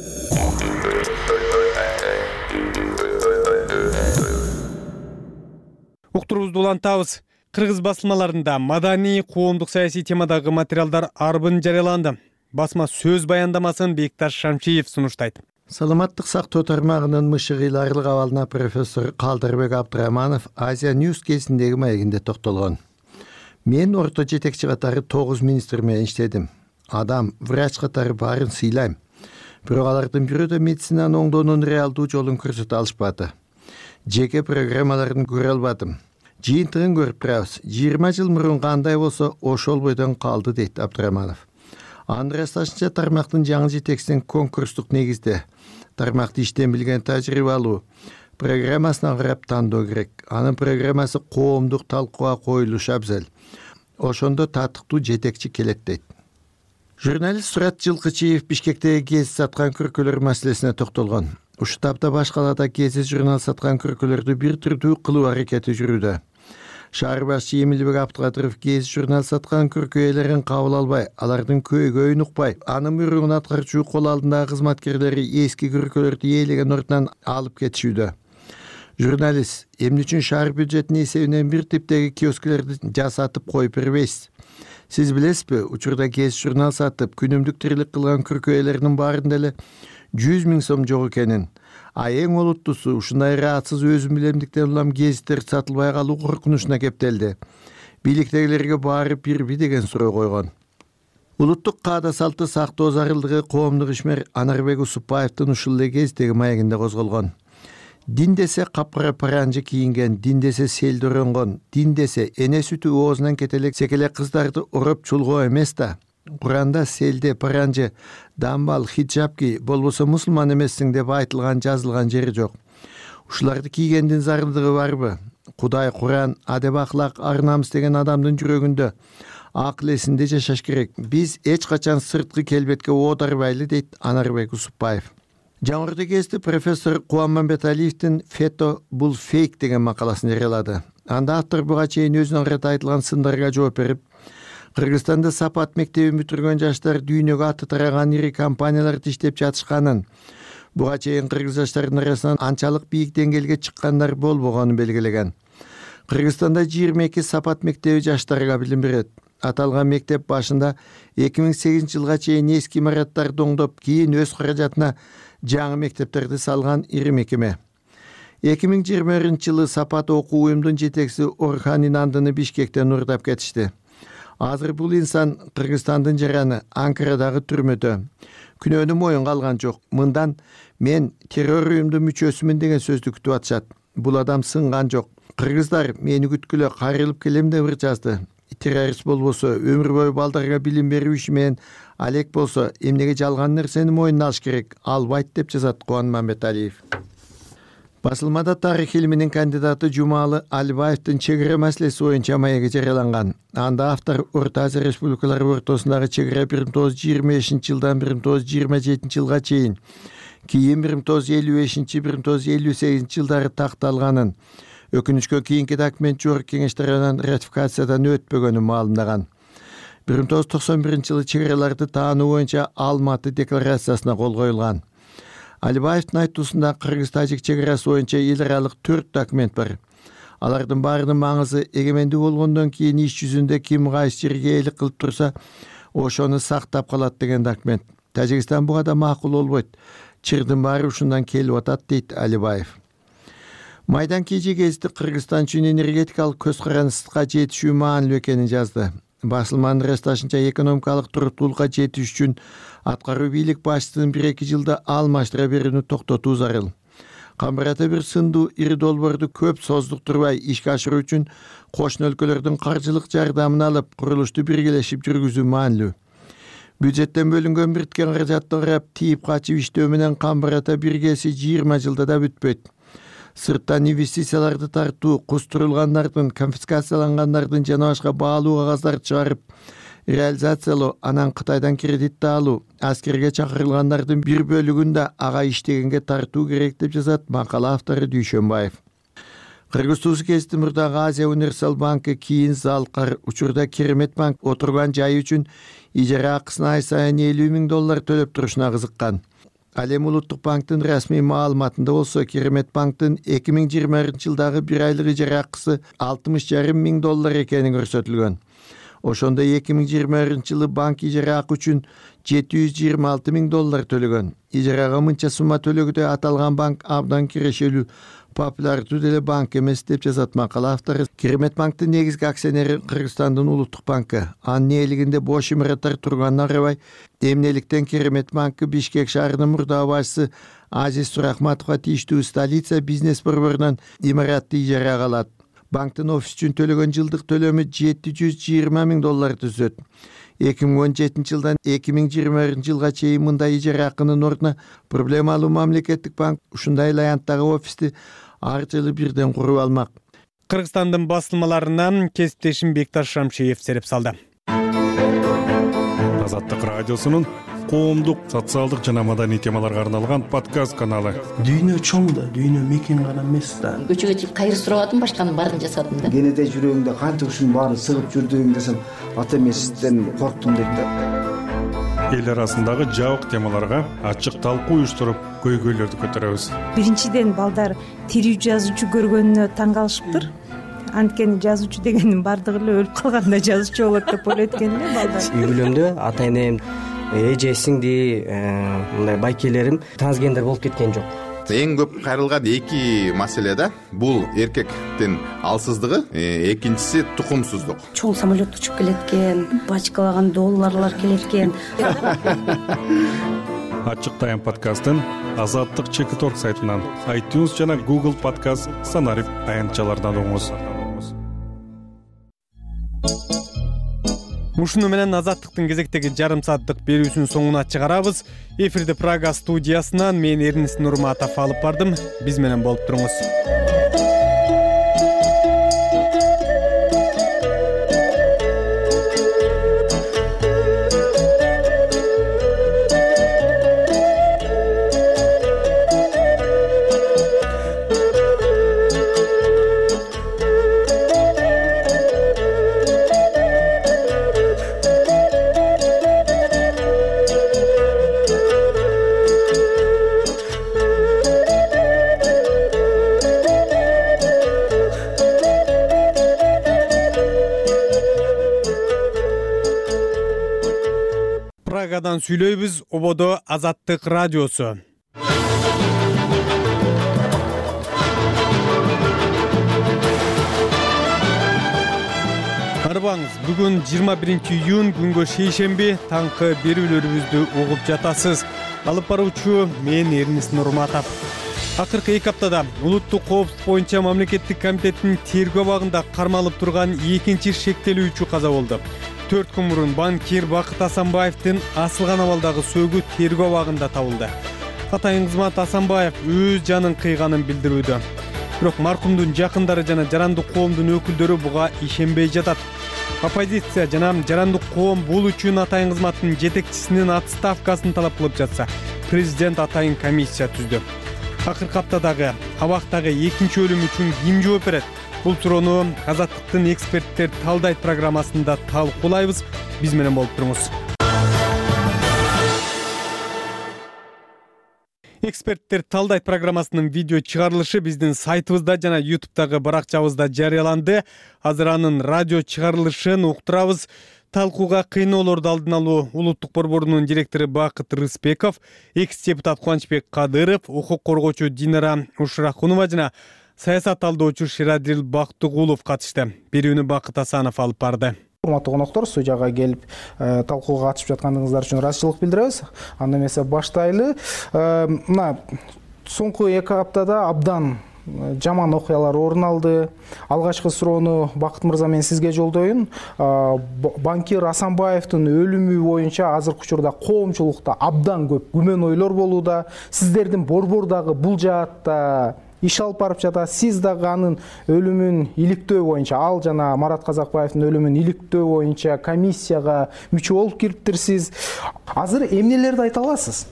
[SPEAKER 1] Уктурубузду улантабыз. Кыргыз басылмаларында маданий, коомдук саясий темадагы материалдар арбын жарыяланды. Басма сөз баяндамасын Бекташ Шамчиев сунуштайт.
[SPEAKER 12] Саламаттык сактоо тармагынын мышыгыйларлык абалына профессор Калдырбек Абдрахманов Азия News кезиндеги маегинде токтолгон. Мен орто жетекчи катары тогуз министр менен иштедим. Адам, врач катары баарын сыйлайм. Бирок алардын бирөө да медицинаны оңдоонун реалдуу жолун көрсөтө алышпады. Жеке программаларын көрө албадым. Жыйынтыгын көрүп турабыз. жыйырма жыл мурун кандай болсо ошол бойдон калды дейт Абдрахманов. Анын ырасташынча тармактын жаңы жетекчисин конкурстук негизде тармакты иштен билген тажрыйбалуу программасына карап тандоо керек. Анын программасы коомдук талкууга коюлушу абзал. Ошондо татыктуу жетекчи келет дейт. Журналист Сурат Жылкычиев Бишкектеги гез саткан күркөлөр маселесине токтолгон. Ушул тапта баш калаада гез журнал саткан күркөлөрдү бир түрдүү кылуу аракети жүрүүдө. Шаар башчы Эмилбек Абдыкадыров гез журнал саткан күркөөлөрүн кабыл албай, алардын көйгөйүн укпай, анын мурун аткарчу кол алдындагы кызматкерлери эски күркөлөрдү ээлеген ордунан алып кетишүүдө. Журналист, эмне үчүн шаар бюджетинин эсебинен бир типтеги киоскелерди жасатып коюп бербейсиз? Сиз билесизби, учурда гез журнал сатып, күнүмдүк тирилик кылган күркөөлөрдүн баарында эле жүз миң сом жок экенин. А эң олуттуусу ушундай ыраатсыз өзүм билемдиктен улам гезиттер сатылбай калуу коркунучуна кептелди. бийликтегилерге барып бирби деген суроо койгон. Улуттук каада салты сактоо зарылдыгы коомдук ишмер Анарбек Усупбаевдин ушул эле кездеги маегинде козголгон. Дин десе капкара паранжы кийинген, дин десе селди өрөнгөн, дин десе эне сүтү оозунан кетелек секелек кыздарды уруп чулгоо эмес да. Куранда селде, паранжы, дамбал, хиджаб ки, болбосо мусулман эмессиң деп айтылган, жазылган жери жок. Ушуларды кийгендин зарылдыгы барбы? Кудай, Куран, адеп ахлак, ар намыс деген адамдын жүрөгүндө, акыл эсинде жашаш керек. Биз эч качан сырткы келбетке оодарбайлы, дейт Анарбек Усупбаев. Жаңырды кезде профессор Кубанмамбет Беталиевдин «Фето бул фейк» деген макаласын жарыялады. Анда автор буга чейин өзүнүн аркы айтылган сындарга жооп берип, Кыргызстанда сапат мектебин бүтүргөн жаштар дүйнөгө аты тараган ири компанияларда иштеп жатышканын, буга чейин кыргыз жаштарынын арасынан анчалык бийик деңгээлге чыккандар болбогонун белгилеген. Кыргызстанда жыйырма эки сапат мектеби жаштарга билим берет. Аталган мектеп башында эки миң сегизинчи жылга чейин эски имараттарды оңдоп, кийин өз каражатына жаңы мектептерди салган ири мекеме. эки миң жыйырма биринчи жылы сапат окуу уюмдун жетекчиси Орхан Инандыны Бишкектен урдап кетишти. Азыр бул инсан Кыргызстандын жараны Анкарадагы түрмөдө. Күнөөнү моюнга алган жок. Мындан мен террор уюмдун мүчөсүмүн деген сөздү күтүп атышат. Бул адам сынган жок. Кыргыздар мени күткүлө кайрылып келем деп ыр жазды. Террорист болбосо, өмүр бою балдарга билим берүү иши менен алек болсо, эмнеге жалган нерсени мойнуна алыш керек? Албайт деп жазат Кубанмамбет Беталиев. Басылмада тарых илиминин кандидаты Жумалы Алибаевдин чегара маселеси боюнча маеги жарыяланган. Анда автор Орто Азия республикалары ортосундагы чегара бир миң тогуз жүз жыйырма бешинчи жылдан бир миң тогуз жүз жыйырма жетинчи жылга чейин, кийин бир миң тогуз жүз элүү бешинчи — бир миң тогуз жүз элүү сегизинчи жылдары такталганын, өкүнүчкө кийинки документ жогорку кеңеш тарабынан ратификациядан өтпөгөнүн маалымдаган. бир миң тогуз жүз токсон биринчи жылы чегараларды таануу боюнча Алматы декларациясына кол коюлган. Алибаевдин айтуусунда Кыргыз-Тажик чегарасы боюнча эл аралык төрт документ бар. Алардын баарынын маңызы эгемендик болгондон кийин иш жүзүндө ким кайсы жерге элик кылып турса, ошону сактап калат деген документ. Тажикстан буга да макул болбойт. Чырдын баары ушундан келип атат, дейт Алибаев. Майдан кийинки кезде Кыргызстан үчүн энергетикалык көз карандыкка жетишүү маанилүү экенин жазды. Басылманын ырасташынча экономикалык туруктуулукка жетиш үчүн аткаруу бийлик башчысынын бир эки жылда алмаштыра берүүнү токтотуу зарыл. Камбарата бир сындуу ири долбоорду көп создуктурбай ишке ашыруу үчүн кошуна өлкөлөрдүн каржылык жардамын алып, курулушту биргелешип жүргүзүү маанилүү. Бюджеттен бөлүнгөн бирткен каражатты карап, тийип качып иштөө менен Камбарата биргеси жыйырма жылда да бүтпөйт. Сырттан инвестицияларды тартуу, кустурулгандардын, конфискациялангандардын жана башка баалуу кагаздарды чыгарып, реализациялоо, анан Кытайдан кредит алуу, аскерге чакырылгандардын бир бөлүгүн да ага иштегенге тартуу керек деп жазат макала автору Дүйшөнбаев. Кыргыз Туузу кезди мурдагы Азия Универсал банкы кийин Залкар, учурда Керемет банк отурган жайы үчүн ижара акысын ай сайын элүү миң доллар төлөп турушуна кызыккан. Ал эми Улуттук банктын расмий маалыматында болсо, Керемет банктын эки миң жыйырма биринчи жылдагы бир айлык ижара акысы алтымыш жарым миң доллар экени көрсөтүлгөн. Ошондой эки миң жыйырма биринчи жылы банк ижара акы үчүн жети жүз жыйырма алты миң доллар төлөгөн. Ижарага мынча сумма төлөгөдө аталган банк абдан кирешелүү, популярдуу деле банк эмес деп жазат макала автору. Керемет банктын негизги акционери Кыргызстандын Улуттук банкы. Анын ээлигинде бош имараттар турганына карабай, эмнеликтен Керемет банкы Бишкек шаарынын мурдагы башчысы Азиз Сурахматовго тийиштүү столица бизнес борборунан имаратты ижарага алат. Банктын офис үчүн төлөгөн жылдык төлөмү жети жүз жыйырма миң доллар түзөт. эки миң он жетинчи жылдан эки миң жыйырма биринчи жылга чейин мындай ижара акынын ордуна проблемалуу мамлекеттик банк ушундай лаянттагы офисти ар жылы бирден куруп алмак.
[SPEAKER 1] Кыргызстандын басылмаларынан кесиптешим Бекташ Шамшиев сереп салды.
[SPEAKER 13] Азаттык радиосунун коомдук, социалдык жана маданий темаларга арналган подкаст каналы.
[SPEAKER 14] Дүйнө чоң да, дүйнө мекен гана эмес да.
[SPEAKER 15] Көчөгө чыгып кайыр сурабадым, башканын баарын жасадым да.
[SPEAKER 14] Кенеде жүрөгүңдө канча ушунун баары сыгып жүрдүң десем, ата эмесизден корктум дейт да.
[SPEAKER 13] Эл арасындагы жабык темаларга ачык талкуу уюштуруп, көйгөйлөрдү көтөрөбүз.
[SPEAKER 16] Биринчиден балдар тирүү жазуучу көргөнүнө таң калышыптыр. Анткени жазуучу дегендин бардыгы эле өлүп калганда жазуучу болот деп ойлойт экен эле балдар.
[SPEAKER 17] Үй бүлөмдө ата энем, эже, сиңди, мындай байкелерим трансгендер болуп кеткен жок. эң көп кайрылган эки маселе да. Бул эркектин алсыздыгы, экинчиси тукумсуздук.
[SPEAKER 16] Чоң самолет учуп келет экен, бачкалаган долларлар келет экен.
[SPEAKER 13] Ачык Тайм подкастын Азаттык чекит точка орг сайтынан, iTunes жана Google подкаст санарип аянтчалардан угуңуз.
[SPEAKER 1] Ушуну менен Азаттыктын кезектеги жарым сааттык берүүсүнүн соңуна чыгарабыз. Эфирди Прага студиясынан мен Эрнис Нурматов алып бардым. Биз менен болуп туруңуз. Прагадан сүйлөйбүз, ободо Азаттык радиосу. Арбаңыз, бүгүн жыйырма биринчи июнь күнгө шейшемби, таңкы берүүлөрүбүздү угуп жатасыз. Алып баруучу мен Эрнис Нурматов. Акыркы эки аптада улуттук коопсуздук боюнча мамлекеттик комитеттин тергөө абагында кармалып турган экинчи шектелүүчү каза болду. төрт күн мурун банкир Бакыт Асанбаевдин асылган абалдагы сөөгү тергөө абагында табылды. Атайын кызмат Асанбаев өз жанын кыйганын билдирүүдө. Бирок маркумдун жакындары жана жарандык коомдун өкүлдөрү буга ишенбей жатат. Оппозиция жана жарандык коом бул үчүн атайын кызматтын жетекчисинин отставкасын талап кылып жатса, президент атайын комиссия түздү. Акыркы аптадагы абактагы экинчи өлүм үчүн ким жооп берет? Бул суроону Азаттыктын эксперттер талдайт программасында талкуулайбыз. Биз менен болуп туруңуз. Эксперттер талдайт программасынын видео чыгарылышы биздин сайтыбызда жана ютубтагы баракчабызда жарыяланды. Азыр анын радио чыгарылышын уктурабыз. Талкууга кыйноолорду алдын алуу улуттук борборунун директору Бакыт Рыспеков, экс-депутат Кубанычбек Кадыров, укук коргоочу Динара Ушрахунова жана саясат талдоочу Ширадил Бактыгулов катышты. Берүүнү Бакыт Асанов алып барды.
[SPEAKER 18] Урматтуу коноктор, студияга келип талкууга катышып жатканыңыздар үчүн ыраазычылык билдиребиз. Анда эмесе баштайлы. Мына соңку эки аптада абдан жаман окуялар орун алды. Алгачкы суроону Бакыт мырза мен сизге жолдоюн. Банкир Асанбаевдин өлүмү боюнча азыркы учурда коомчулукта абдан көп күмөн ойлор болууда. Сиздердин борбор дагы бул жаатта иш алып барып жатат. Сиз дагы анын өлүмүн иликтөө боюнча, ал жана Марат Казакбаевдин өлүмүн иликтөө боюнча комиссияга мүчө болуп кириптирсиз. Азыр эмнелерди айта аласыз?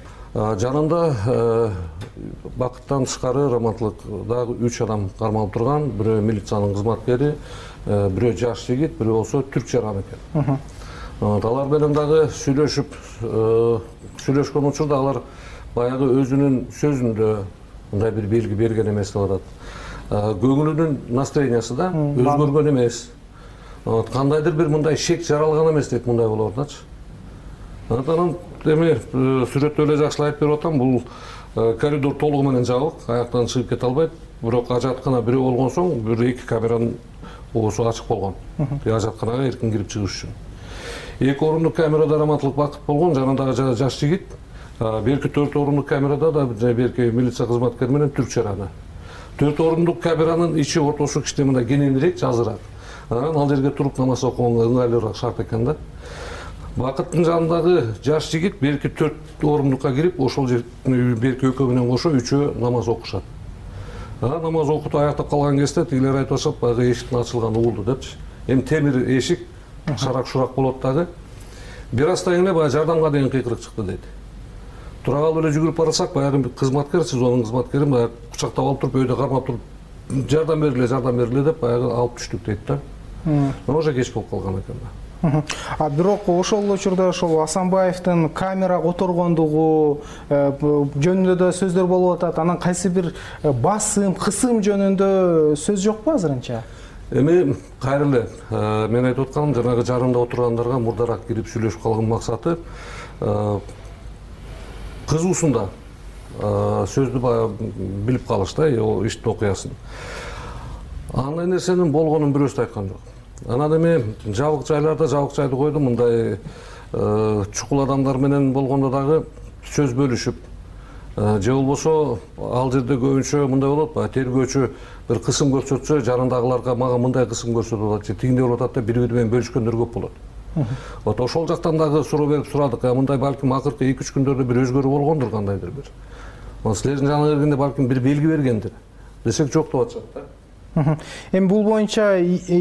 [SPEAKER 19] Жанында Бакыттан тышкары Раматлык дагы үч адам кармалып турган. Бирөө милициянын кызматкери, бирөө жаш жигит, бирөө болсо түрк жаран экен. Алар менен дагы сүйлөшүп, сүйлөшкөн учурда алар баягы өзүнүн сөзүндө мындай бир белги берген эмес деп атат. Көңүлүнүн настроениясы да өзгөргөн эмес. Кандайдыр бир мындай шек жаралган эмес дейт, мындай болуп атат. Анан эми сүрөттө эле жакшылап берип атам, бул коридор толугу менен жабык, аяктан чыгып кете албайт. Бирок ажаткана бирөө болгон соң бир эки камеранын оосу ачык болгон. Ажатканага эркин кирип чыгыш үчүн. Эки орундук камерада Раматлык Бакыт болгон, жанындагы жаш жигит. Берки төрт орундук камерада да берки милиция кызматкери менен түрк жараны. Төрт орундук камеранын ичи ортосу кичине мындай кененирээк, жазыраак. Анан ал жерге туруп намаз окуганга ыңгайлуураак шарт экен да. Бакыттын жанындагы жаш жигит берки төрт орундукка кирип, ошол жердин берки экөө менен кошо үчөө намаз окушат. Намаз окутуп аяктап калган кезде тигилер айтып атышат, баягы эшиктин ачылганы угулду депчи. Эми темир эшик шарак-шурак болот дагы. Бир аздан кийин баягы жардамга деген кыйкырык чыкты дейт. Тура калып эле жүгүрүп барсак, баягы кызматкер, сезонун кызматкери баягы кучактап алып туруп, өйдө кармап туруп, жардам бергиле, жардам бергиле деп баягы алып түштүк дейт да. Уже кеч болуп калган экен да.
[SPEAKER 18] А бирок ошол учурда ошол Асанбаевдин камера которгондугу жөнүндө да сөздөр болуп атат. Анан кайсы бир басым, кысым жөнүндө сөз жокпу азырынча?
[SPEAKER 19] Эми кайра эле мен айтып атканым, жанагы жарымда отургандарга мурдараак кирип сүйлөшүп калган максаты кызуусунда сөздү баягы билип калыш да, ол иштин окуясын. Андай нерсенин болгонун бирөөсү айткан жок. Анан эми жабык жайларда жабык жайды койдум, мындай чукул адамдар менен болгондо дагы сөз бөлүшүп, же болбосо ал жерде көбүнчө мындай болот, баягы тергөөчү бир кысым көрсөтсө, жанындагыларга мага мындай кысым көрсөтүп атат, же тигиндей болуп атат да, бири-бири менен бөлүшкөндөр көп болот. Вот ошол жактан дагы суроо берип сурадык, мындай балким акыркы эки үч күндөрдө бир өзгөрүү болгондур кандайдыр бир. Силердин жаныңа келгенде балким бир белги бергендир. Десек жок деп атышат да.
[SPEAKER 18] Эми бул боюнча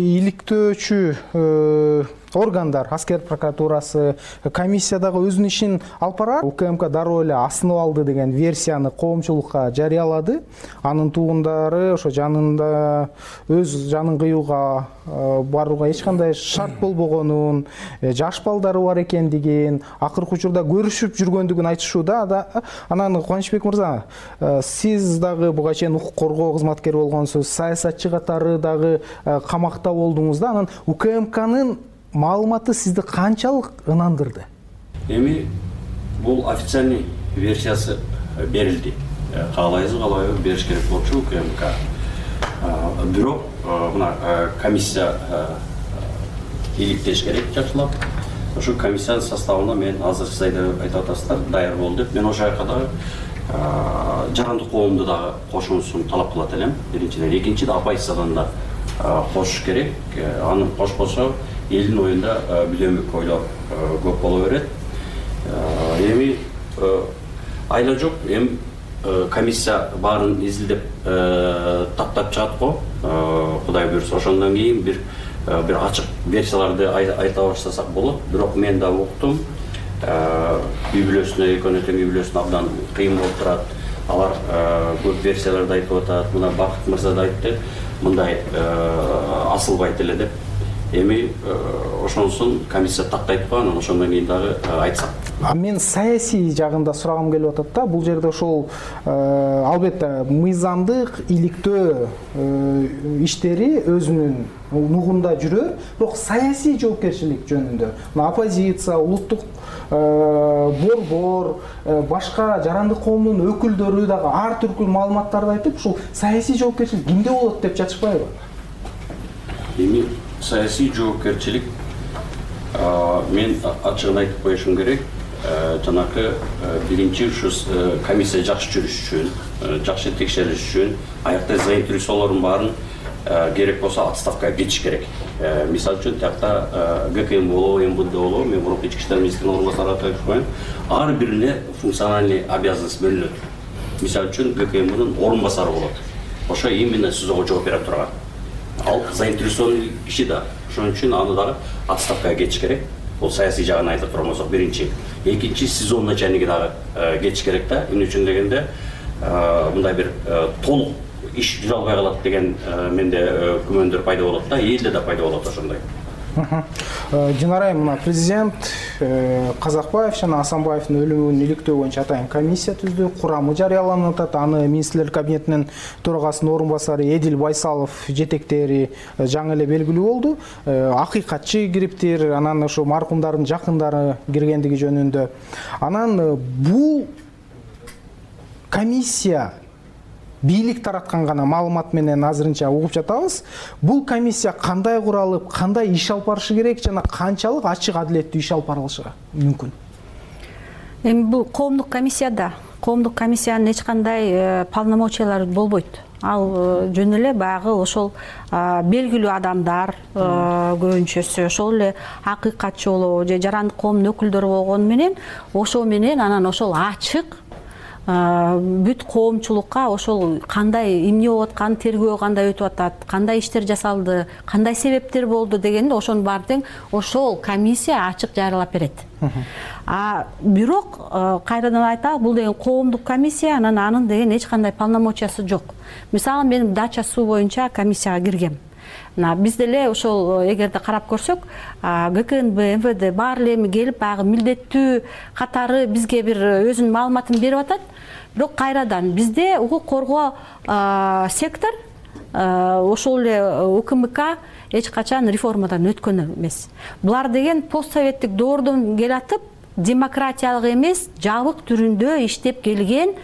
[SPEAKER 18] иликтөөчү органдар, аскер прокуратурасы, комиссия дагы өзүнүн ишин алып барат. УКМК дароо эле асынып алды деген версияны коомчулукка жарыялады. Анын туугундары ошо жанында өз жанын кыюуга барууга эч кандай шарт болбогонун, жаш балдары бар экендигин, акыркы учурда көрүшүп жүргөндүгүн айтышууда. Анан Кубанычбек мырза, сиз дагы буга чейин укук коргоо кызматкери болгонсуз, саясатчы катары дагы камакта болдуңуз да. Анан УКМКнын маалыматы сизди канчалык ынандырды?
[SPEAKER 20] Эми бул официальный версиясы берилди. Каалайсыз каалайбы бериш керек болчу УКМК. Бирок мына комиссия иликтеш керек жакшылап. Ошо комиссиянын составына мен азыр сиз айтып атасыздар, даяр болду деп. Мен ошол жака дагы жарандык коомду дагы кошуусун талап кылат элем. Биринчиден, экинчиден оппозициядан да кошуш керек. Аны кошпосо элдин оюнда бүдөмүк ойлор көп боло берет. Эми айла жок, эми комиссия баарын изилдеп таптап чыгат го. Кудай буйрса, ошондон кийин бир бир ачык версияларды айта баштасак болот. Бирок мен да уктум, үй бүлөсүнө, экөөнү тең үй бүлөсүнө абдан кыйын болуп турат. Алар көп версияларды айтып атат. Мына Бакыт мырза да айтты, мындай асылбайт эле деп. Эми ошонусун комиссия тактайт го, анан ошондон кийин дагы айтсак.
[SPEAKER 18] Мен саясий жагында сурагым келип атат да. Бул жерде ошол албетте мыйзамдык иликтөө иштери өзүнүн нугунда жүрөр, бирок саясий жоопкерчилик жөнүндө оппозиция, улуттук борбор, башка жарандык коомдун өкүлдөрү дагы ар түркүл маалыматтарды айтып, ушул саясий жоопкерчилик кимде болот деп жатышпайбы?
[SPEAKER 20] Эми саясий жоопкерчилик мен ачыгын айтып коюшум керек. Жанакы биринчи ушу комиссия жакшы жүрүш үчүн, жакшы текшериш үчүн аякта заинтересованлордун баарын керек болсо отставкага кетиш керек. Мисалы үчүн тиякта ГКМ болобу, МВД болобу, мен мурунку ички иштер министринин орун басары айтып коеюн, ар бирине функциональный обязанность бөлүнөт. Мисалы үчүн ГКМдин орун басары болот. Ошо именно СИЗОго жооп бере турган. Ал заинтересованный киши да. Ошон үчүн аны дагы отставкага кетиш керек. Бул саясий жагын айтып турмасак, биринчи. Экинчи, СИЗО начальниги дагы кетиш керек да. Эмне үчүн дегенде, мындай бир толук иш жүрө албай калат деген менде күмөндөр пайда болот да, элде да пайда болот ошондой.
[SPEAKER 18] Динара, мына президент Казакбаев жана Асанбаевдин өлүмүн иликтөө боюнча атайын комиссия түздү, курамы жарыяланып атат. Аны министрлер кабинетинин төрагасынын орун басары Эдил Байсалов жетектери жаңы эле белгилүү болду. Акыйкатчы кириптир, анан ошо маркумдардын жакындары киргендиги жөнүндө. Анан бул комиссия бийлик тараткан гана маалымат менен азырынча угуп жатабыз. Бул комиссия кандай куралып, кандай иш алып барышы керек жана канчалык ачык адилеттүү иш алып барылышы мүмкүн?
[SPEAKER 21] Эми бул коомдук комиссияда, коомдук комиссиянын эч кандай полномочиялары болбойт. Ал жөн эле баягы ошол белгилүү адамдар көбүнчөсү ошол эле акыйкатчы болобу же жарандык коомдун өкүлдөрү болгону менен ошо менен анан ошол ачык бүт коомчулукка ошол кандай эмне болуп аткан, тергөө кандай өтүп атат, кандай иштер жасалды, кандай себептер болду дегенде ошонун баары тең ошол комиссия ачык жарыялап берет. А бирок кайрадан айталы, бул деген коомдук комиссия, анан анын деген эч кандай полномочиясы жок. Мисалы мен дача суу боюнча комиссияга киргем. Биз деле ошол эгерде карап көрсөк, ГКНБ, МВД баары эле эми келип баягы милдеттүү катары бизге бир өзүнүн маалыматын берип атат. Бирок кайрадан бизде укук коргоо сектор ошол эле УКМК эч качан реформадан өткөн эмес. Булар деген постсоветтик доордон келатып, демократиялык эмес, жабык түрүндө иштеп келген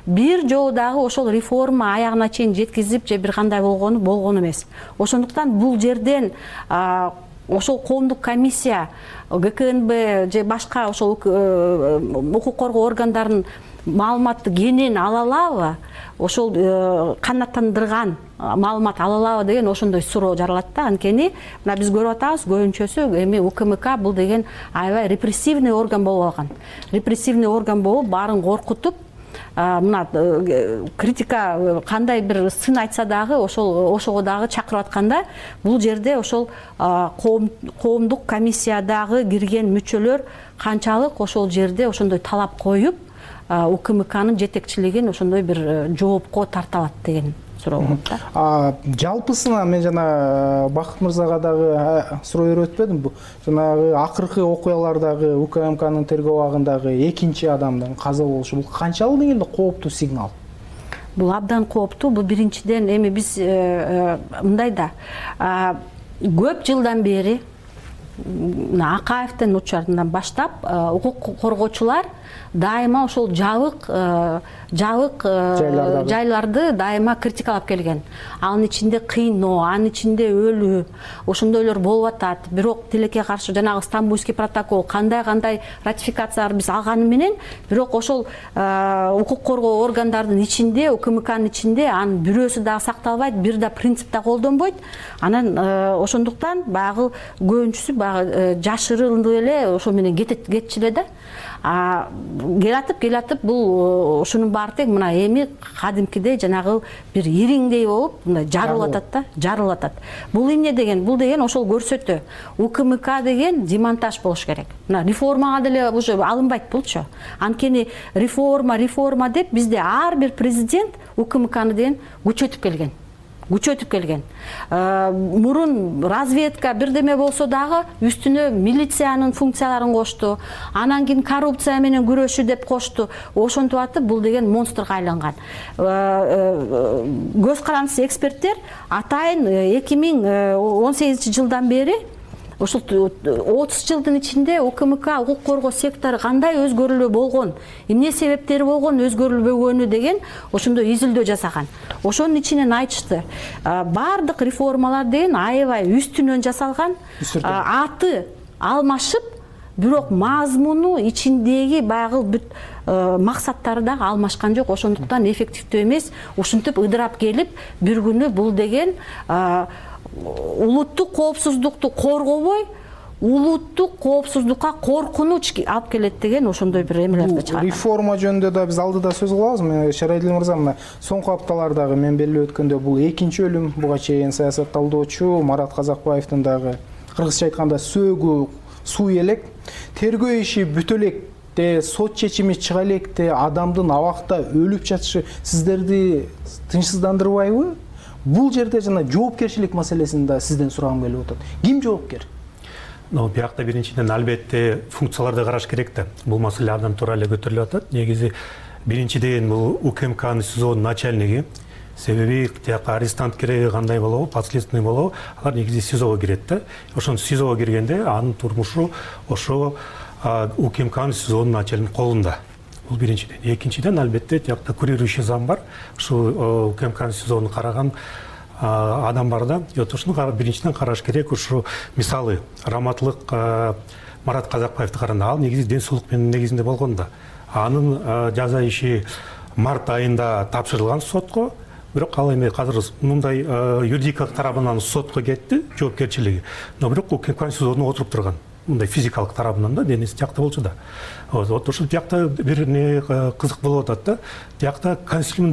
[SPEAKER 21] бир жолу дагы ошол реформа аягына чейин жеткизип же бир кандай болгону болгон эмес. Ошондуктан бул жерден ошол коомдук комиссия гэ ка эн бэ же башка ошол укук коргоо органдарынын маалыматты кенен ала алабы, ошол канааттандырган маалымат ала алабы деген ошондой суроо жаралат да. Анткени мына биз көрүп атабыз көбүнчөсү эми у ка эм к бул деген аябай репрессивный орган болуп алган. Репрессивный орган болуп баарын коркутуп, мына критика кандай бир сын айтса дагы ошол ошого дагы чакырып атканда, бул жерде ошол коомдук комиссиядагы кирген мүчөлөр канчалык ошол жерде ошондой талап коюп у ка эм кнын жетекчилигин ошондой бир жоопко тарта алат деген суроо болот да.
[SPEAKER 18] Жалпысына мен жана Бакыт мырзага дагы суроо берип өтпөдүм. Жанагы акыркы окуялардагы у ка эм кнын тергөө абагындагы экинчи адамдын каза болушу бул канчалык деңгээлде кооптуу сигнал?
[SPEAKER 21] Бул абдан кооптуу. Бул биринчиден эми биз мындай да көп жылдан бери Акаевдин учурунан баштап укук коргоочулар дайыма ошол жабык жабык жайларды дайыма критикалап келген. Анын ичинде кыйноо, анын ичинде өлүү, ошондойлор болуп атат. Бирок тилекке каршы жанагы Стамбульский протокол кандай-кандай ратификациялар биз алганы менен, бирок ошол укук коргоо органдардын ичинде, у ка эм кнын ичинде анын бирөөсү дагы сакталбайт, бир да принцип да колдонбойт. Анан ошондуктан багы көбүнчүсү багы жашырынып эле ошо менен кетчү эле да. Келатып келатып бул ушунун баары тең мына эми кадимкидей жанагы бир ириңдей болуп мындай жарылып атат да, жарылып атат. Бул эмне деген? Бул деген ошол көрсөтө. у ка эм к деген демонтаж болуш керек. Мына реформага деле уже алынбайт булчу. Анткени реформа, реформа деп бизде ар бир президент у ка эм кны деген күчөтүп келген. Күчөтүп келген. Мурун разведка бирдеме болсо дагы үстүнө милициянын функцияларын кошту. Анан кийин коррупция менен күрөшүү деп кошту. Ошентип атып бул деген монстрга айланган. Көз карандысы эксперттер атайын эки миң он сегизинчи жылдан бери ошол отуз жылдын ичинде у ка эм к укук коргоо сектору кандай өзгөрүүлөр болгон, эмне себептери болгон өзгөрүлбөгөнү деген ошондой изилдөө жасаган. Ошонун ичинен айтышты. Бардык реформалар деген аябай үстүнөн жасалган, аты алмашып, бирок мазмуну ичиндеги багыл бүт максаттары дагы алмашкан жок. Ошондуктан эффективдүү эмес. Ушинтип ыдырап келип, бир күнү бул деген улуттук коопсуздукту коргобой, улуттук коопсуздукка коркунуч алып келет деген ошондой бир эмелерди чыгарган.
[SPEAKER 18] Реформа жөнүндө да биз алдыда сөз кылабыз. Шарайдил мырза, мына соңку апталардагы мен белгилеп өткөндө бул экинчи өлүм. Буга чейин саясат талдоочу Марат Казакбаевдин дагы кыргызча айтканда сөөгү суу элек. Тергөө иши бүтө электе, сот чечими чыга электе, адамдын абакта өлүп жатышы сиздерди тынчсыздандырбайбы? Бул жерде жана жоопкерчилик маселесин да сизден сурагым келип атат. Ким жоопкер?
[SPEAKER 3] Но биякта биринчиден албетте функцияларды караш керек да. Бул маселе абдан туура эле көтөрүлүп атат. Негизи биринчиден бул у ка эм кнын СИЗОнун начальниги, себеби тияка арестант кереги кандай болобу, подследственный болобу, алар негизи СИЗОго кирет да. Ошон СИЗОго киргенде анын турмушу ошо у ка эм кнын СИЗОнун начальнигинин колунда. Бул биринчиден. Экинчиден албетте тияка курирующий зам бар. Ушу у ка эм кнын СИЗОнун караган адам бар да. Ошону биринчиден караш керек. Ушу мисалы раматлык Марат Казакбаевди караганда ал негизи ден соолук менен негизинде болгон да. Анын жаза иши март айында тапшырылган сотко. Бирок ал эми азыр мындай юридика тарабынан сотко кетти, жоопкерчилиги. Но бирок у ка эм кнын СИЗОдун отуруп турган. Мындай физикалык тарабынан да денеси тиякта болчу да. Вот ошол тиякта бир не кызык болуп атат да. Тиякта консилиум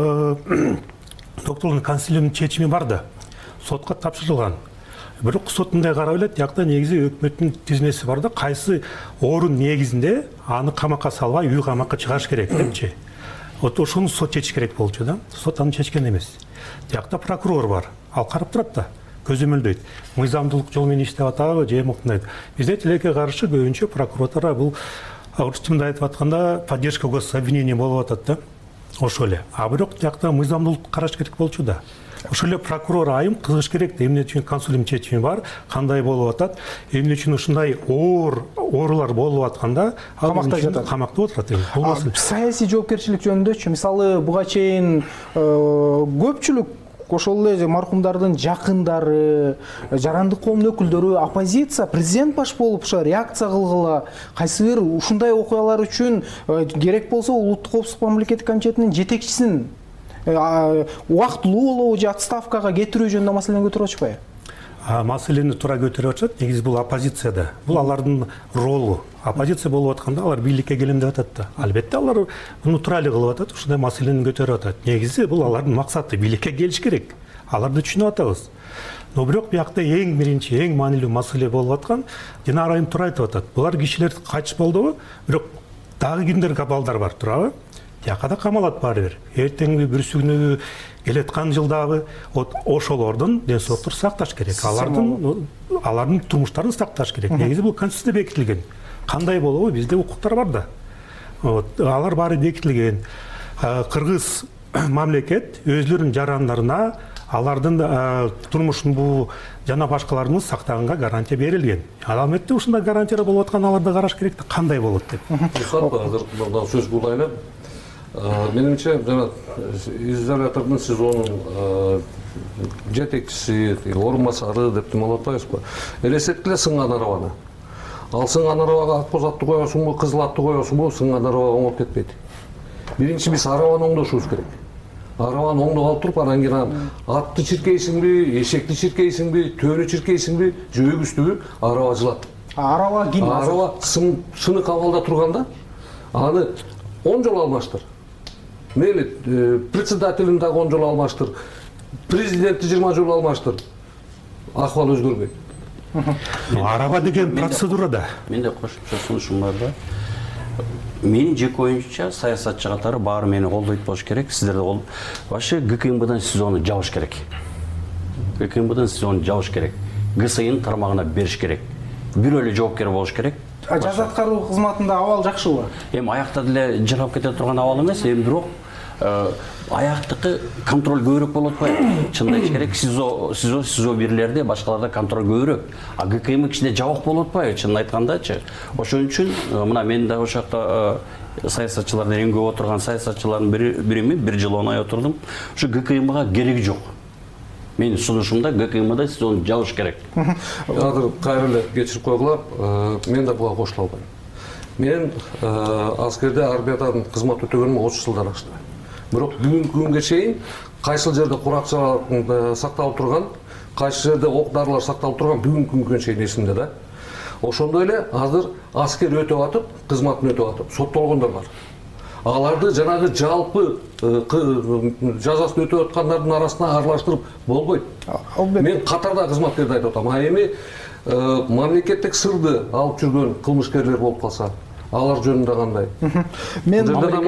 [SPEAKER 3] докторлук консилиумдун чечими бар да. Сотко тапшырылган. Бирок сот мындай карап элет, тиякта негизи өкмөттүн тизмеси бар да, кайсы орун негизинде аны камакка салбай үй камакка чыгарыш керек депчи. Вот ошону сот чечиш керек болчу да. Сот аны чечкен эмес. Тиякта прокурор бар. Ал карап турат да. Көзөмөлдөйт. Мыйзамдуулук жол менен иштеп атабы, же мыкнайт. Бизде тилекке каршы көбүнчө прокуратура бул орусча айтып атканда поддержка гособвинения болуп атат да. Ошол эле. А бирок тиякта мыйзамдуулук караш керек болчу да. ошол эле прокурор айым кызыш керек да эмне үчүн консулиум чечими бар, кандай болуп атат, эмне үчүн ушундай оор оорулар болуп атканда
[SPEAKER 18] камакта жатат,
[SPEAKER 3] камакта отурат. Болбосун
[SPEAKER 18] саясий жоопкерчилик жөнүндөчү, мисалы буга чейин көпчүлүк ошол эле маркумдардын жакындары, жарандык коомдун өкүлдөрү, оппозиция президент баш болуп ушу реакция кылгыла, кайсы бир ушундай окуялар үчүн керек болсо улуттук коопсуздук мамлекеттик комитетинин жетекчисин убактылуу болобу же отставкага кетирүү жөнүндө маселени көтөрүп атышпайбы?
[SPEAKER 3] Маселени туура көтөрүп атышат. Негизи бул оппозицияда. Бул алардын ролу. Оппозиция болуп атканда алар бийликке келем деп атат да. Албетте алар муну туура эле кылып атат, ушундай маселени көтөрүп атат. Негизи бул алардын максаты, бийликке келиш керек. Аларды түшүнүп атабыз. Но бирок биякта эң биринчи, эң маанилүү маселе болуп аткан, Динара айым туура айтып атат. Булар кишилер кайтыш болдубу? Бирок дагы кимдер балдар бар, туурабы? Тияка да камалат баары бир. Эртеңги бүрсүгүнү келеткан жылдагы ошолордун ден соолуктун сакташ керек. Алардын алардын турмуштарын сакташ керек. Негизи бул конституцияда бекитилген. Кандай болобу бизде укуктар бар да. Вот алар баары бекитилген. Кыргыз мамлекет өзлөрүнүн жарандарына алардын турмушун жана башкаларынын сактаганга гарантия берилген. Албетте ушундай гарантия болуп аткан аларды караш керек да, кандай болот деп.
[SPEAKER 19] Азыр мындан сөз кылайлы. Менимче, жана изолятордун сезонун жетекчиси, орун басары деп дем алып атпайбызбы? Элестеткиле сынган арабаны. Ал сынган арабага акбоз атты коесуңбу, кызыл атты коесуңбу, сынган араба оңоп кетпейт. Биринчи биз арабаны оңдошубуз керек. Арабаны оңдоп алып туруп, анан кийин атты чиркейсиңби, эшекти чиркейсиңби, төөнү чиркейсиңби, же өгүздүбү, араба жылат.
[SPEAKER 18] Араба ким?
[SPEAKER 19] Араба сыны камалда турганда аны он жолу алмаштыр. Мейли председателин дагы он жолу алмаштыр. Президентти жыйырма жолу алмаштыр. Акыбал өзгөрбөйт.
[SPEAKER 3] Араба деген процедурада.
[SPEAKER 20] Менде кошумча сунушум бар да. Менин жеке оюмча саясатчы катары баары мени колдойт болуш керек. Сиздер да колдоп. Вообще ГКМБдан сезону жабыш керек. ГКМБдан сезону жабыш керек. ГСИнин тармагына бериш керек. Бирөө эле жоопкер болуш керек.
[SPEAKER 18] Жаза аткаруу кызматында абал жакшыбы?
[SPEAKER 20] Эми аякта деле жыргап кете турган абал эмес, эми бирок аяктыкы контроль көбүрөөк болуп атпайбы? Чынын айтыш керек, СИЗО, СИЗО, СИЗО бирлерде, башкаларда контроль көбүрөөк. А ГКМ кичине жабык болуп атпайбы? Чынын айткандачы. Ошон үчүн мына мен да ошол жакта саясатчылардан эң көп отурган саясатчылардын бирими, бир жыл он ай отурдум. Ушу ГКМга кереги жок. Менин сунушумда ГКМда сезон жабыш керек.
[SPEAKER 19] Азыр кайра эле кечирип койгула, мен да буга кошула албайм. Мен аскерде армиядан кызмат өтөгөнүмө отуз жылдан ашты. Бирок бүгүнкү күнгө чейин кайсыл жерде куракчалар сакталып турган, кайсы жерде ок дарылар сакталып турган бүгүнкү күнгө чейин эсимде да. Ошондой эле азыр аскер өтөп атып, кызматын өтөп атып, соттолгондор бар. Аларды жанагы жалпы жазасын өтөп аткандардын арасына аралаштырып болбойт. Мен катарда кызматкерди айтып атам. А эми мамлекеттик сырды алып жүргөн кылмышкерлер болуп калса, алар жөнүндө кандай?
[SPEAKER 18] Мен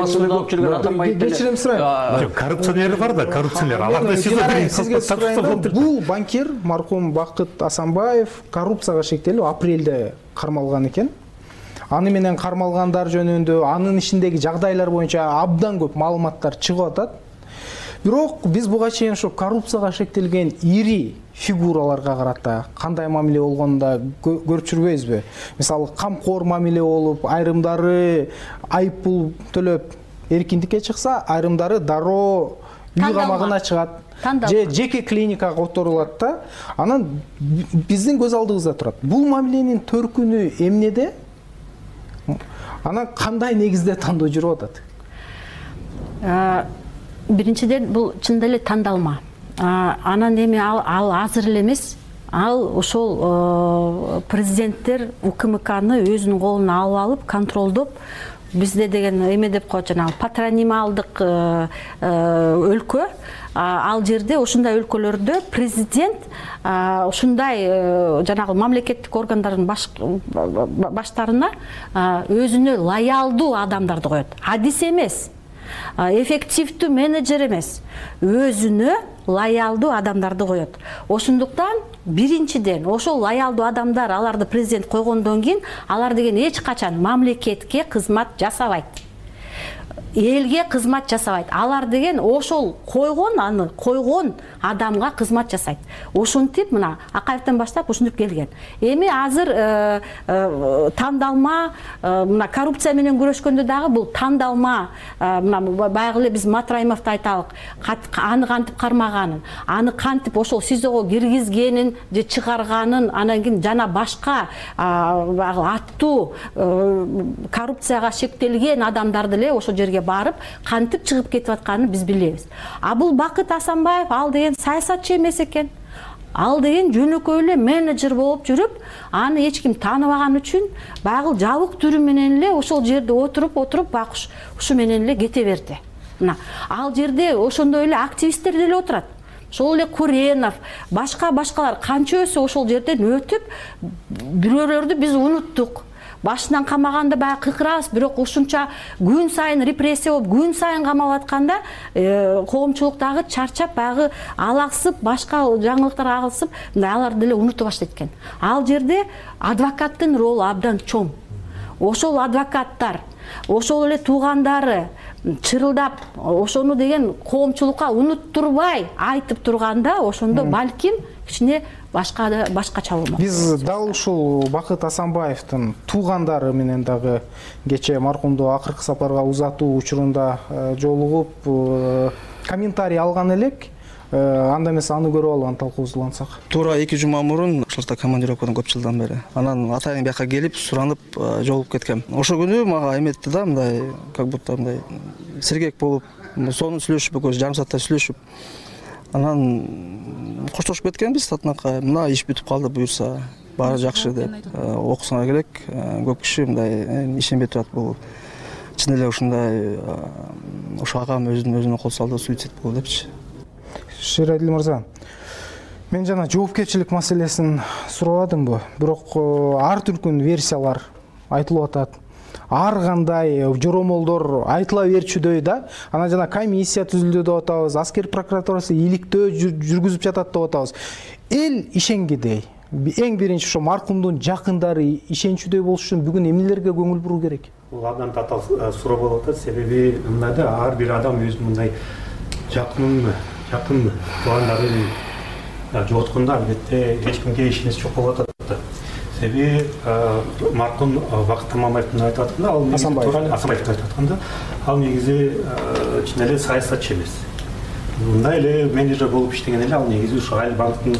[SPEAKER 3] кечирим сурайм. Коррупционер бар да, коррупционер. Аларды
[SPEAKER 18] сизге сурайм. Бул банкир маркум Бакыт Асанбаев коррупцияга шектелип апрелде кармалган экен. Аны менен кармалгандар жөнүндө, анын ичиндеги жагдайлар боюнча абдан көп маалыматтар чыгып атат. Бирок биз буга чейин ошо коррупцияга шектелген ири фигураларга карата кандай мамиле болгонун да көрүп жүрбөйбүзбү? Мисалы, камкор мамиле болуп, айрымдары айып пул төлөп эркиндикке чыкса, айрымдары дароо үй камагына чыгат. Же жеке клиникага которулат да. Анан биздин көз алдыбызда турат. Бул мамиленин төркүнү эмнеде? Анан кандай негизде тандоо жүрүп
[SPEAKER 21] атат? Биринчиден бул чындап эле тандалма. Анан эми ал азыр эле эмес, ал ошол президенттер УКМКны өзүнүн колуна алып алып, контролдоп, бизде деген эме деп коет, жанагы патронималдык өлкө. Ал жерде ушундай өлкөлөрдө президент ушундай жанагы мамлекеттик органдардын баштарына өзүнө лоялдуу адамдарды коет. Адис эмес, эффективдүү менеджер эмес, өзүнө лоялдуу адамдарды коет. Ошондуктан биринчиден ошол лоялдуу адамдар аларды президент койгондон кийин алар деген эч качан мамлекетке кызмат жасабайт. элге кызмат жасабайт. Алар деген ошол койгон, аны койгон адамга кызмат жасайт. Ушинтип мына Акаевден баштап ушинтип келген. Эми азыр тандалма, мына коррупция менен күрөшкөндө дагы бул тандалма, мына баягы эле биз Матраимовду айталык, аны кантип кармаганын, аны кантип ошол СИЗОго киргизгенин же чыгарганын, анан кийин жана башка баягы аттуу коррупцияга шектелген адамдарды эле ошол жерге барып кантип чыгып кетип атканын биз билебиз. А бул Бакыт Асанбаев ал деген саясатчы эмес экен. Ал деген жөнөкөй эле менеджер болуп жүрүп, аны эч ким тааныбаган үчүн баягы жабык түрү менен эле ошол жерде отуруп отуруп бакыш ушу менен эле кете берди. Мына ал жерде ошондой эле активисттер деле отурат. Ошол эле Куренов, башка башкалар канчасы ошол жерден өтүп, бирөөлөрдү биз унуттук. Башынан камаганда баягы кыйкырабыз, бирок ушунча күн сайын репрессия болуп, күн сайын камалып атканда коомчулук дагы чарчап, баягы алаксып, башка жаңылыктарга кагылышып, алар деле унута баштайт экен. Ал жерде адвокаттын ролу абдан чоң. Ошол адвокаттар, ошол эле туугандары чырылдап, ошону деген коомчулукка унуттурбай айтып турганда, ошондо балким кичине башка башкача болмок.
[SPEAKER 18] Биз дал ушул Бакыт Асанбаевдин туугандары менен дагы кечээ маркумду акыркы сапарга узатуу учурунда жолугуп комментарий алган элек. Анда эмес аны көрүп алган талкуубузду улантсак.
[SPEAKER 6] Туура эки жума мурун ушул командировкадан көп жылдан бери. Анан атайын бияка келип, суранып жолугуп кеткем. Ошол күнү мага эметти да, мындай как будто мындай сергек болуп, сонун сүйлөшүп, экөөбүз жарым сааттай сүйлөшүп. Анан коштошуп кеткенбиз татынакка. Мына иш бүтүп калды, буюрса баары жакшы деп. Окусуңар керек. Көп киши мындай ишенбей турат, бул чын эле ушундай ошо агам өзүнүн өзүнө кол салды, суицид болду депчи.
[SPEAKER 18] Шерадил мырза, мен жана жоопкерчилик маселесин сурабадымбы, бирок ар түркүн версиялар айтылып атат. Ар кандай жоромолдор айтыла берчүдөй да. Анан жана комиссия түзүлдү деп атабыз, аскер прокуратурасы иликтөө жүргүзүп жатат деп атабыз. Эл ишенгидей, эң биринчи ошо маркумдун жакындары ишенчүдөй болуш үчүн бүгүн эмнелерге көңүл буруу керек?
[SPEAKER 3] Бул абдан татаал суроо болуп атат. Себеби мындай да, ар бир адам өзүнүн мындай жакын жакын туугандары жооткондо албетте эч кимге ишенич жок болуп атат. Себеби маркум Бакыт Асанбаевдин айтып атканда, ал негизи Асанбаевдин айтып атканда, ал негизи чын эле саясатчы эмес. Мындай эле менеджер болуп иштеген эле, ал негизи ушу Айыл банктын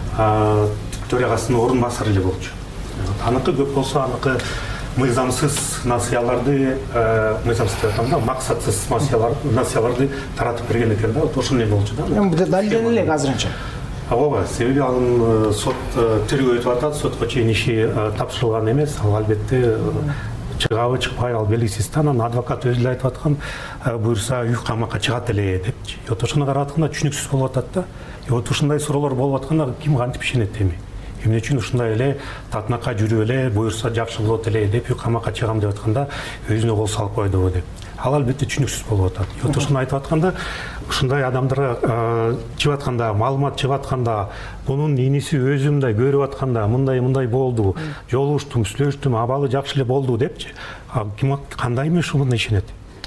[SPEAKER 3] төрагасынын орун басары эле болчу. Аныкы көп болсо, аныкы мыйзамсыз насыяларды, мыйзамсыз деп атканда, максатсыз насыяларды таратып берген экен да, ошондой болчу да.
[SPEAKER 18] Эми далилдене элек азырынча.
[SPEAKER 3] Ооба, себеби анын сот тергөө өтүп атат, сотко чейин иши тапшырылган эмес, ал албетте чыгабы чыкпай, ал белгисиз. Анан адвокат өзү эле айтып аткан, буюрса үй камакка чыгат эле депчи. Вот ошону карап атканда түшүнүксүз болуп атат да. Вот ушундай суроолор болуп атканда ким кантип ишенет эми? Эмне үчүн ушундай эле татынакка жүрүп эле, буюрса жакшы болот эле деп үй камакка чыгам деп атканда өзүнө кол салып койдубу деп. Ал албетте түшүнүксүз болуп атат. Вот ошону айтып атканда, ушундай адамдарга чыгып атканда, маалымат чыгып атканда, бунун иниси өзү мындай көрүп атканда, мындай мындай болду, жолугуштум, сүйлөштүм, абалы жакшы эле болду депчи. Ким кандай эмес ушуга ишенет?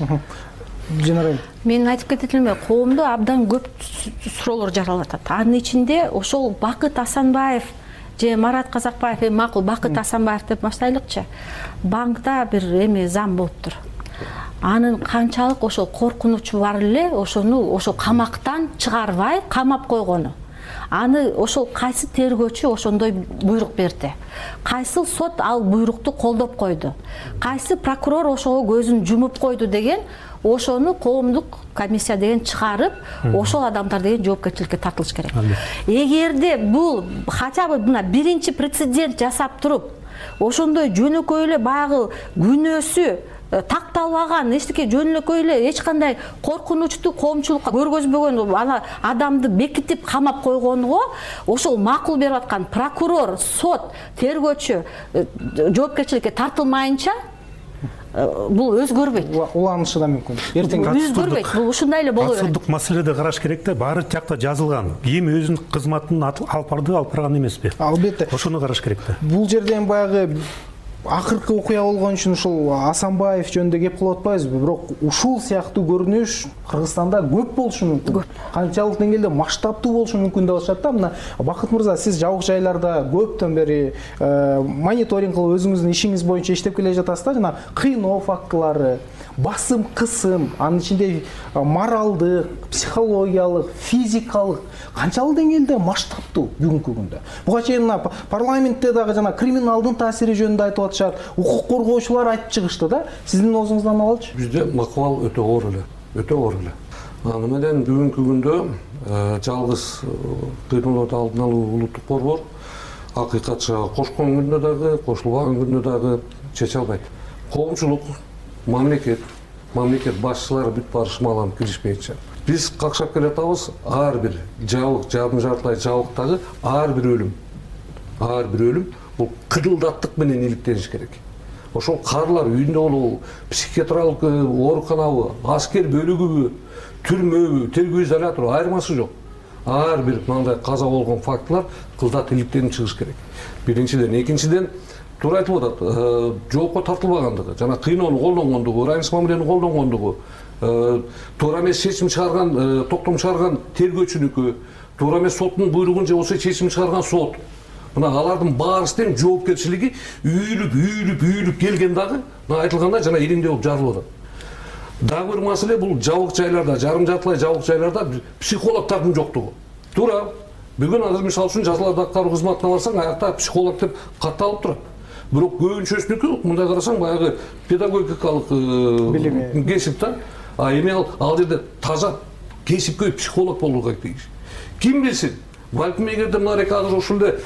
[SPEAKER 18] Жанарым.
[SPEAKER 21] Мен айтып кетет элем, коомдо абдан көп суроолор жаралып атат. Анын ичинде ошол Бакыт Асанбаев же Марат Казакбаев, эми макул Бакыт Асанбаев деп баштайлыкчы. Банкта бир эми зам болуптур. Анын канчалык ошол коркунучу бар эле, ошону ошол камактан чыгарбай камап койгону. Аны ошол кайсы тергөөчү ошондой буйрук берди. Кайсы сот ал буйрукту колдоп койду. Кайсы прокурор ошого көзүн жумуп койду деген, ошону коомдук комиссия деген чыгарып, ошол адамдар деген жоопкерчиликке тартылыш керек. Эгерде бул хотя бы мына биринчи прецедент жасап туруп, ошондой жөнөкөй эле баягы күнөөсү такталбаган, эчтеке жөнөкөй эле эч кандай коркунучту коомчулукка көргөзбөгөн ана адамды бекитип камап койгонго, ошол макул берип аткан прокурор, сот, тергөөчү жоопкерчиликке тартылмайынча бул өзгөрбөйт.
[SPEAKER 18] Уланышы да мүмкүн.
[SPEAKER 21] Эртең өзгөрбөйт. Бул ушундай эле боло берет.
[SPEAKER 3] Абсурддук маселеде караш керек да, баары тиякта жазылган. Ким өзүнүн кызматын алып барды, алып барган эмеспи?
[SPEAKER 18] Албетте.
[SPEAKER 3] Ошону караш керек да.
[SPEAKER 18] Бул жерден баягы акыркы окуя болгон үчүн ушул Асанбаев жөнүндө кеп кылып атпайбызбы, бирок ушул сыяктуу көрүнүш Кыргызстанда көп болушу мүмкүн. Канчалык деңгээлде масштабтуу болушу мүмкүн деп атышат да. Мына Бакыт мырза, сиз жабык жайларда көптөн бери мониторинг кылып өзүңүздүн ишиңиз боюнча иштеп келе жатасыз да. Жана кыйноо фактылары, басым, кысым, анын ичинде моралдык, психологиялык, физикалык канчалык деңгээлде масштабтуу бүгүнкү күндө. Буга чейин парламентте дагы жана криминалдын таасири жөнүндө айтып атышат, укук коргоочулар айтып чыгышты да. Сиздин оозуңуздан алалычы.
[SPEAKER 19] Бизде макуал өтө оор эле, өтө оор эле. Аны менен бүгүнкү күндө жалгыз кыйноолорду алдын алуу улуттук борбор акыйкатчы кошкон күндө дагы, кошулбаган күндө дагы чече албайт. Коомчулук, мамлекет, мамлекет башчылары бүт барышмаланып киришпейинче биз какшап келатабыз. Ар бир жабык, жарым жартылай жабыктагы ар бир өлүм, ар бир өлүм бул кырылдаттык менен иликтениш керек. Ошол каарылар үйүндө болобу, психиатриялык ооруканабы, аскер бөлүгүбү, түрмөбү, тергөө изолятору айырмасы жок. Ар бир мындай каза болгон фактылар кылдат иликтенип чыгыш керек. Биринчиден, экинчиден туура айтып атат, жоопко тартылбагандыгы, жана кыйноону колдонгондугу, райымсыз мамилени колдонгондугу, туура эмес чечим чыгарган, токтом чыгарган тергөөчүнүкү, туура эмес соттун буйругун же болбосо чечим чыгарган сот. Мына алардын баарысынын жоопкерчилиги үйүлүп, үйүлүп, үйүлүп келген дагы, мына айтылгандай жана элеңдей болуп жарылып атат. Дагы бир маселе бул жабык жайларда, жарым жартылай жабык жайларда психологдордун жоктугу. Туура. Бүгүн азыр мисалы үчүн жазаларды аткаруу кызматына барсаң, аякта психолог деп катталып турат. Бирок көбүнчөсүнүкү мындай карасаң баягы педагогикалык кесип да. А эми ал ал жерде таза кесипкөй психолог болууга тийиш. Ким билсин? Балким эгерде мына азыр ушул эле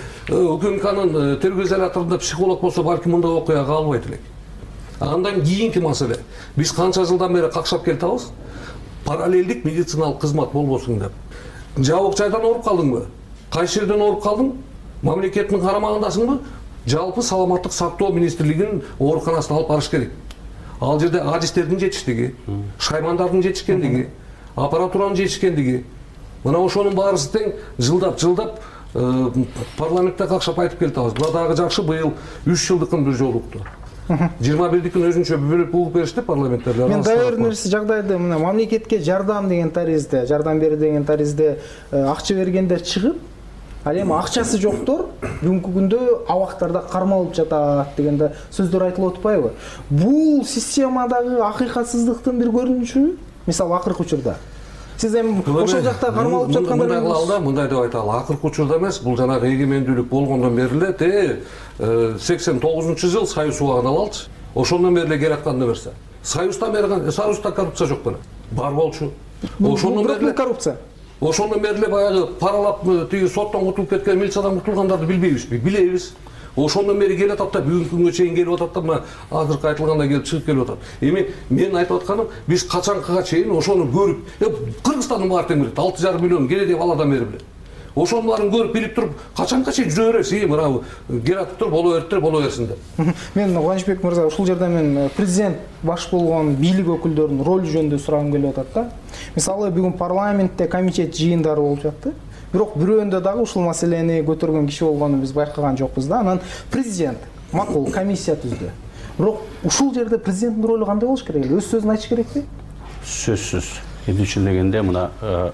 [SPEAKER 19] УКМКнын тергөө изоляторунда психолог болсо, балким мындай окуя калбайт элек. Андан кийинки маселе. Биз канча жылдан бери какшап келатабыз? Параллелдик медициналык кызмат болбосун деп. Жабык жайдан ооруп калдыңбы? Кайсы жерден ооруп калдың? Мамлекеттин карамагындасыңбы? Жалпы саламаттык сактоо министрлигинин ооруканасына алып барыш керек. Ал жерде адистердин жетиштиги, шаймандардын жетишкендиги, аппаратуранын жетишкендиги. Мына ошонун баарысы тең жылдап жылдап парламентте какшап айтып келатабыз. Буга дагы жакшы, быйыл үч жылдыкын бир жолу укту. жыйырма бирдикин өзүнчө бөлүп угуп беришти парламенттерлер.
[SPEAKER 18] Мен дайыр нерсе жагдайда мына мамлекетке жардам деген таризде, жардам бер деген таризде акча бергендер чыгып, ал эми акчасы жоктор бүгүнкү күндө абактарда кармалып жатат дегенде сөздөр айтылып атпайбы? Бул системадагы акыйкатсыздыктын бир көрүнүшү, мисалы акыркы учурда. Сиз эми ошол жакта кармалып жаткандар
[SPEAKER 19] мындай кылалы, мындай деп айталы. Акыркы учурда эмес, бул жанагы эгемендүүлүк болгондон бери эле те сексен тогузунчу жыл Союз убагын алалычы. Ошондон бери эле келаткан нерсе. Союздан бери Союзда коррупция жок беле. Бар болчу. Ошондон бери эле коррупция. Ошондон бери эле баягы паралап тиги соттон кутулуп кеткен, милициядан кутулгандарды билбейбизби? Билебиз. Ошондон бери келип атат да, бүгүнкү күнгө чейин келип атат да, мына азыркы айтылгандай келип чыгып келип атат. Эми мен айтып атканым, биз качанкыга чейин ошону көрүп, Кыргызстандын баары тең билет, алты жарым миллион келе деп аладан бери билет. Ошонун баарын көрүп билип туруп, качанга чейин жүрө бересиз, мына келатыптыр, боло бериптир, боло берсин деп.
[SPEAKER 18] Мен Кубанычбек мырза, ушул жерде мен президент баш болгон бийлик өкүлдөрүнүн ролу жөнүндө сурагым келип атат да. Мисалы бүгүн парламентте комитет жыйындары болуп жатты. Бирок бирөөндө дагы ушул маселени көтөргөн киши болгонун биз байкаган жокпуз да. Анан президент макул комиссия түздү. Бирок ушул жерде президенттин ролу кандай болуш керек? Өз сөзүн айтыш керекпи?
[SPEAKER 20] Сөзсүз. Эмне дегенде мына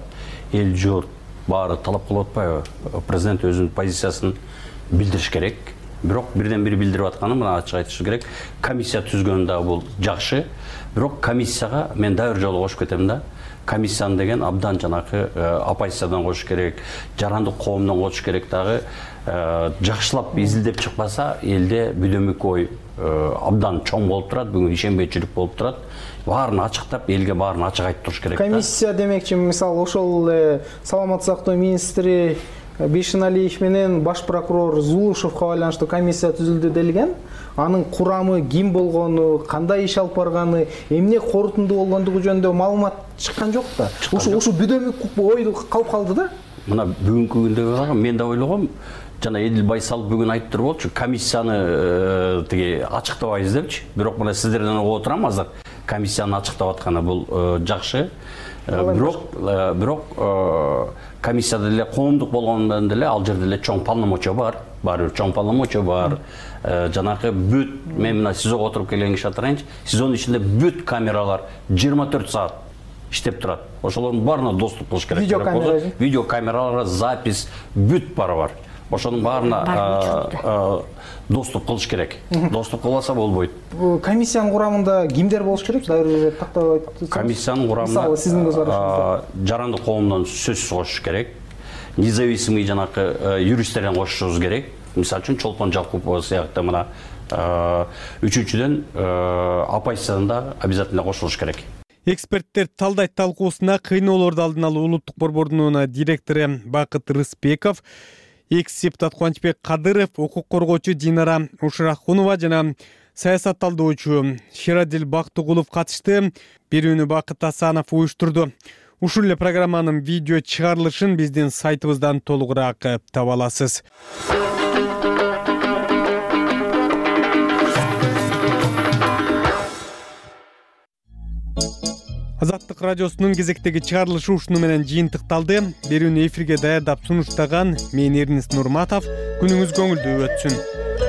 [SPEAKER 20] эл журт баары талап кылып атпайбы? Президент өзүнүн позициясын билдириш керек. Бирок бирден бири билдирип атканы мына ачык айтыш керек. Комиссия түзгөн да бул жакшы. Бирок комиссияга мен дагы бир жолу кошуп кетем да. Комиссияны деген абдан жанакы оппозициядан кош керек, жарандык коомдон кош керек дагы жакшылап изилдеп чыкпаса, элде бүдөмүк ой абдан чоң болуп турат, бүгүн ишенбейчилик болуп турат. Баарын ачыктап, элге баарын ачык айтып туруш керек.
[SPEAKER 18] Комиссия демекчи, мисалы ошол саламаттык сактоо министри Бейшеналиев менен баш прокурор Зулушевго байланыштуу комиссия түзүлдү делген. Анын курамы ким болгону, кандай иш алып барганы, эмне корутунду болгондугу жөнүндө маалымат чыккан жок да. Ушу ушу бүдөмүк ойду калып калды да.
[SPEAKER 20] Мына бүгүнкү күндө мен да ойлогом, жана Эдил Байсал бүгүн айтып болчу, комиссияны тиги ачыктабайбыз депчи. Бирок мына сиздерден угуп отурам азыр. комиссияны ачыктап атканы бул жакшы. Бирок бирок комиссияда деле коомдук болгондон деле ал жерде деле чоң полномочия бар. Баары бир чоң полномочия бар. Жанагы бүт мен мына СИЗОго отуруп келген киши атырайынчы. СИЗОнун ичинде бүт камералар жыйырма төрт саат иштеп турат. Ошолордун баарына доступ кылыш керек.
[SPEAKER 18] Видео камера,
[SPEAKER 20] видео камералар, запись бүт баары бар. Ошонун баарына доступ кылыш керек. Доступ кылбаса болбойт.
[SPEAKER 18] Комиссиянын курамында кимдер болуш керек? Дайыр уже тактап айтсаңыз.
[SPEAKER 20] Комиссиянын курамында жарандык коомдон сөзсүз кошуш керек. Независимый жанакы юристтерден кошушубуз керек. Мисалы үчүн Чолпон Жакупова сыяктуу мына үчүнчүдөн оппозициядан да обязательно кошулуш керек.
[SPEAKER 1] Эксперттер талдайт талкуусуна кыйноолорду алдын алуу улуттук борборунун директору Бакыт Рыспеков, экс депутат Кубанычбек Кадыров, укук коргоочу Динара Ушрахунова жана саясат талдоочу Ширадил Бактыгулов катышты. Берүүнү Бакыт Асанов уюштурду. Ушул эле программанын видео чыгарылышын биздин сайтыбыздан толугураак таба аласыз. Азаттык радиосунун кезектеги чыгарылышы ушуну менен жыйынтыкталды. Берүүнү эфирге даярдап сунуштаган мен Эрнис Нурматов. Күнүңүз көңүлдүү өтсүн.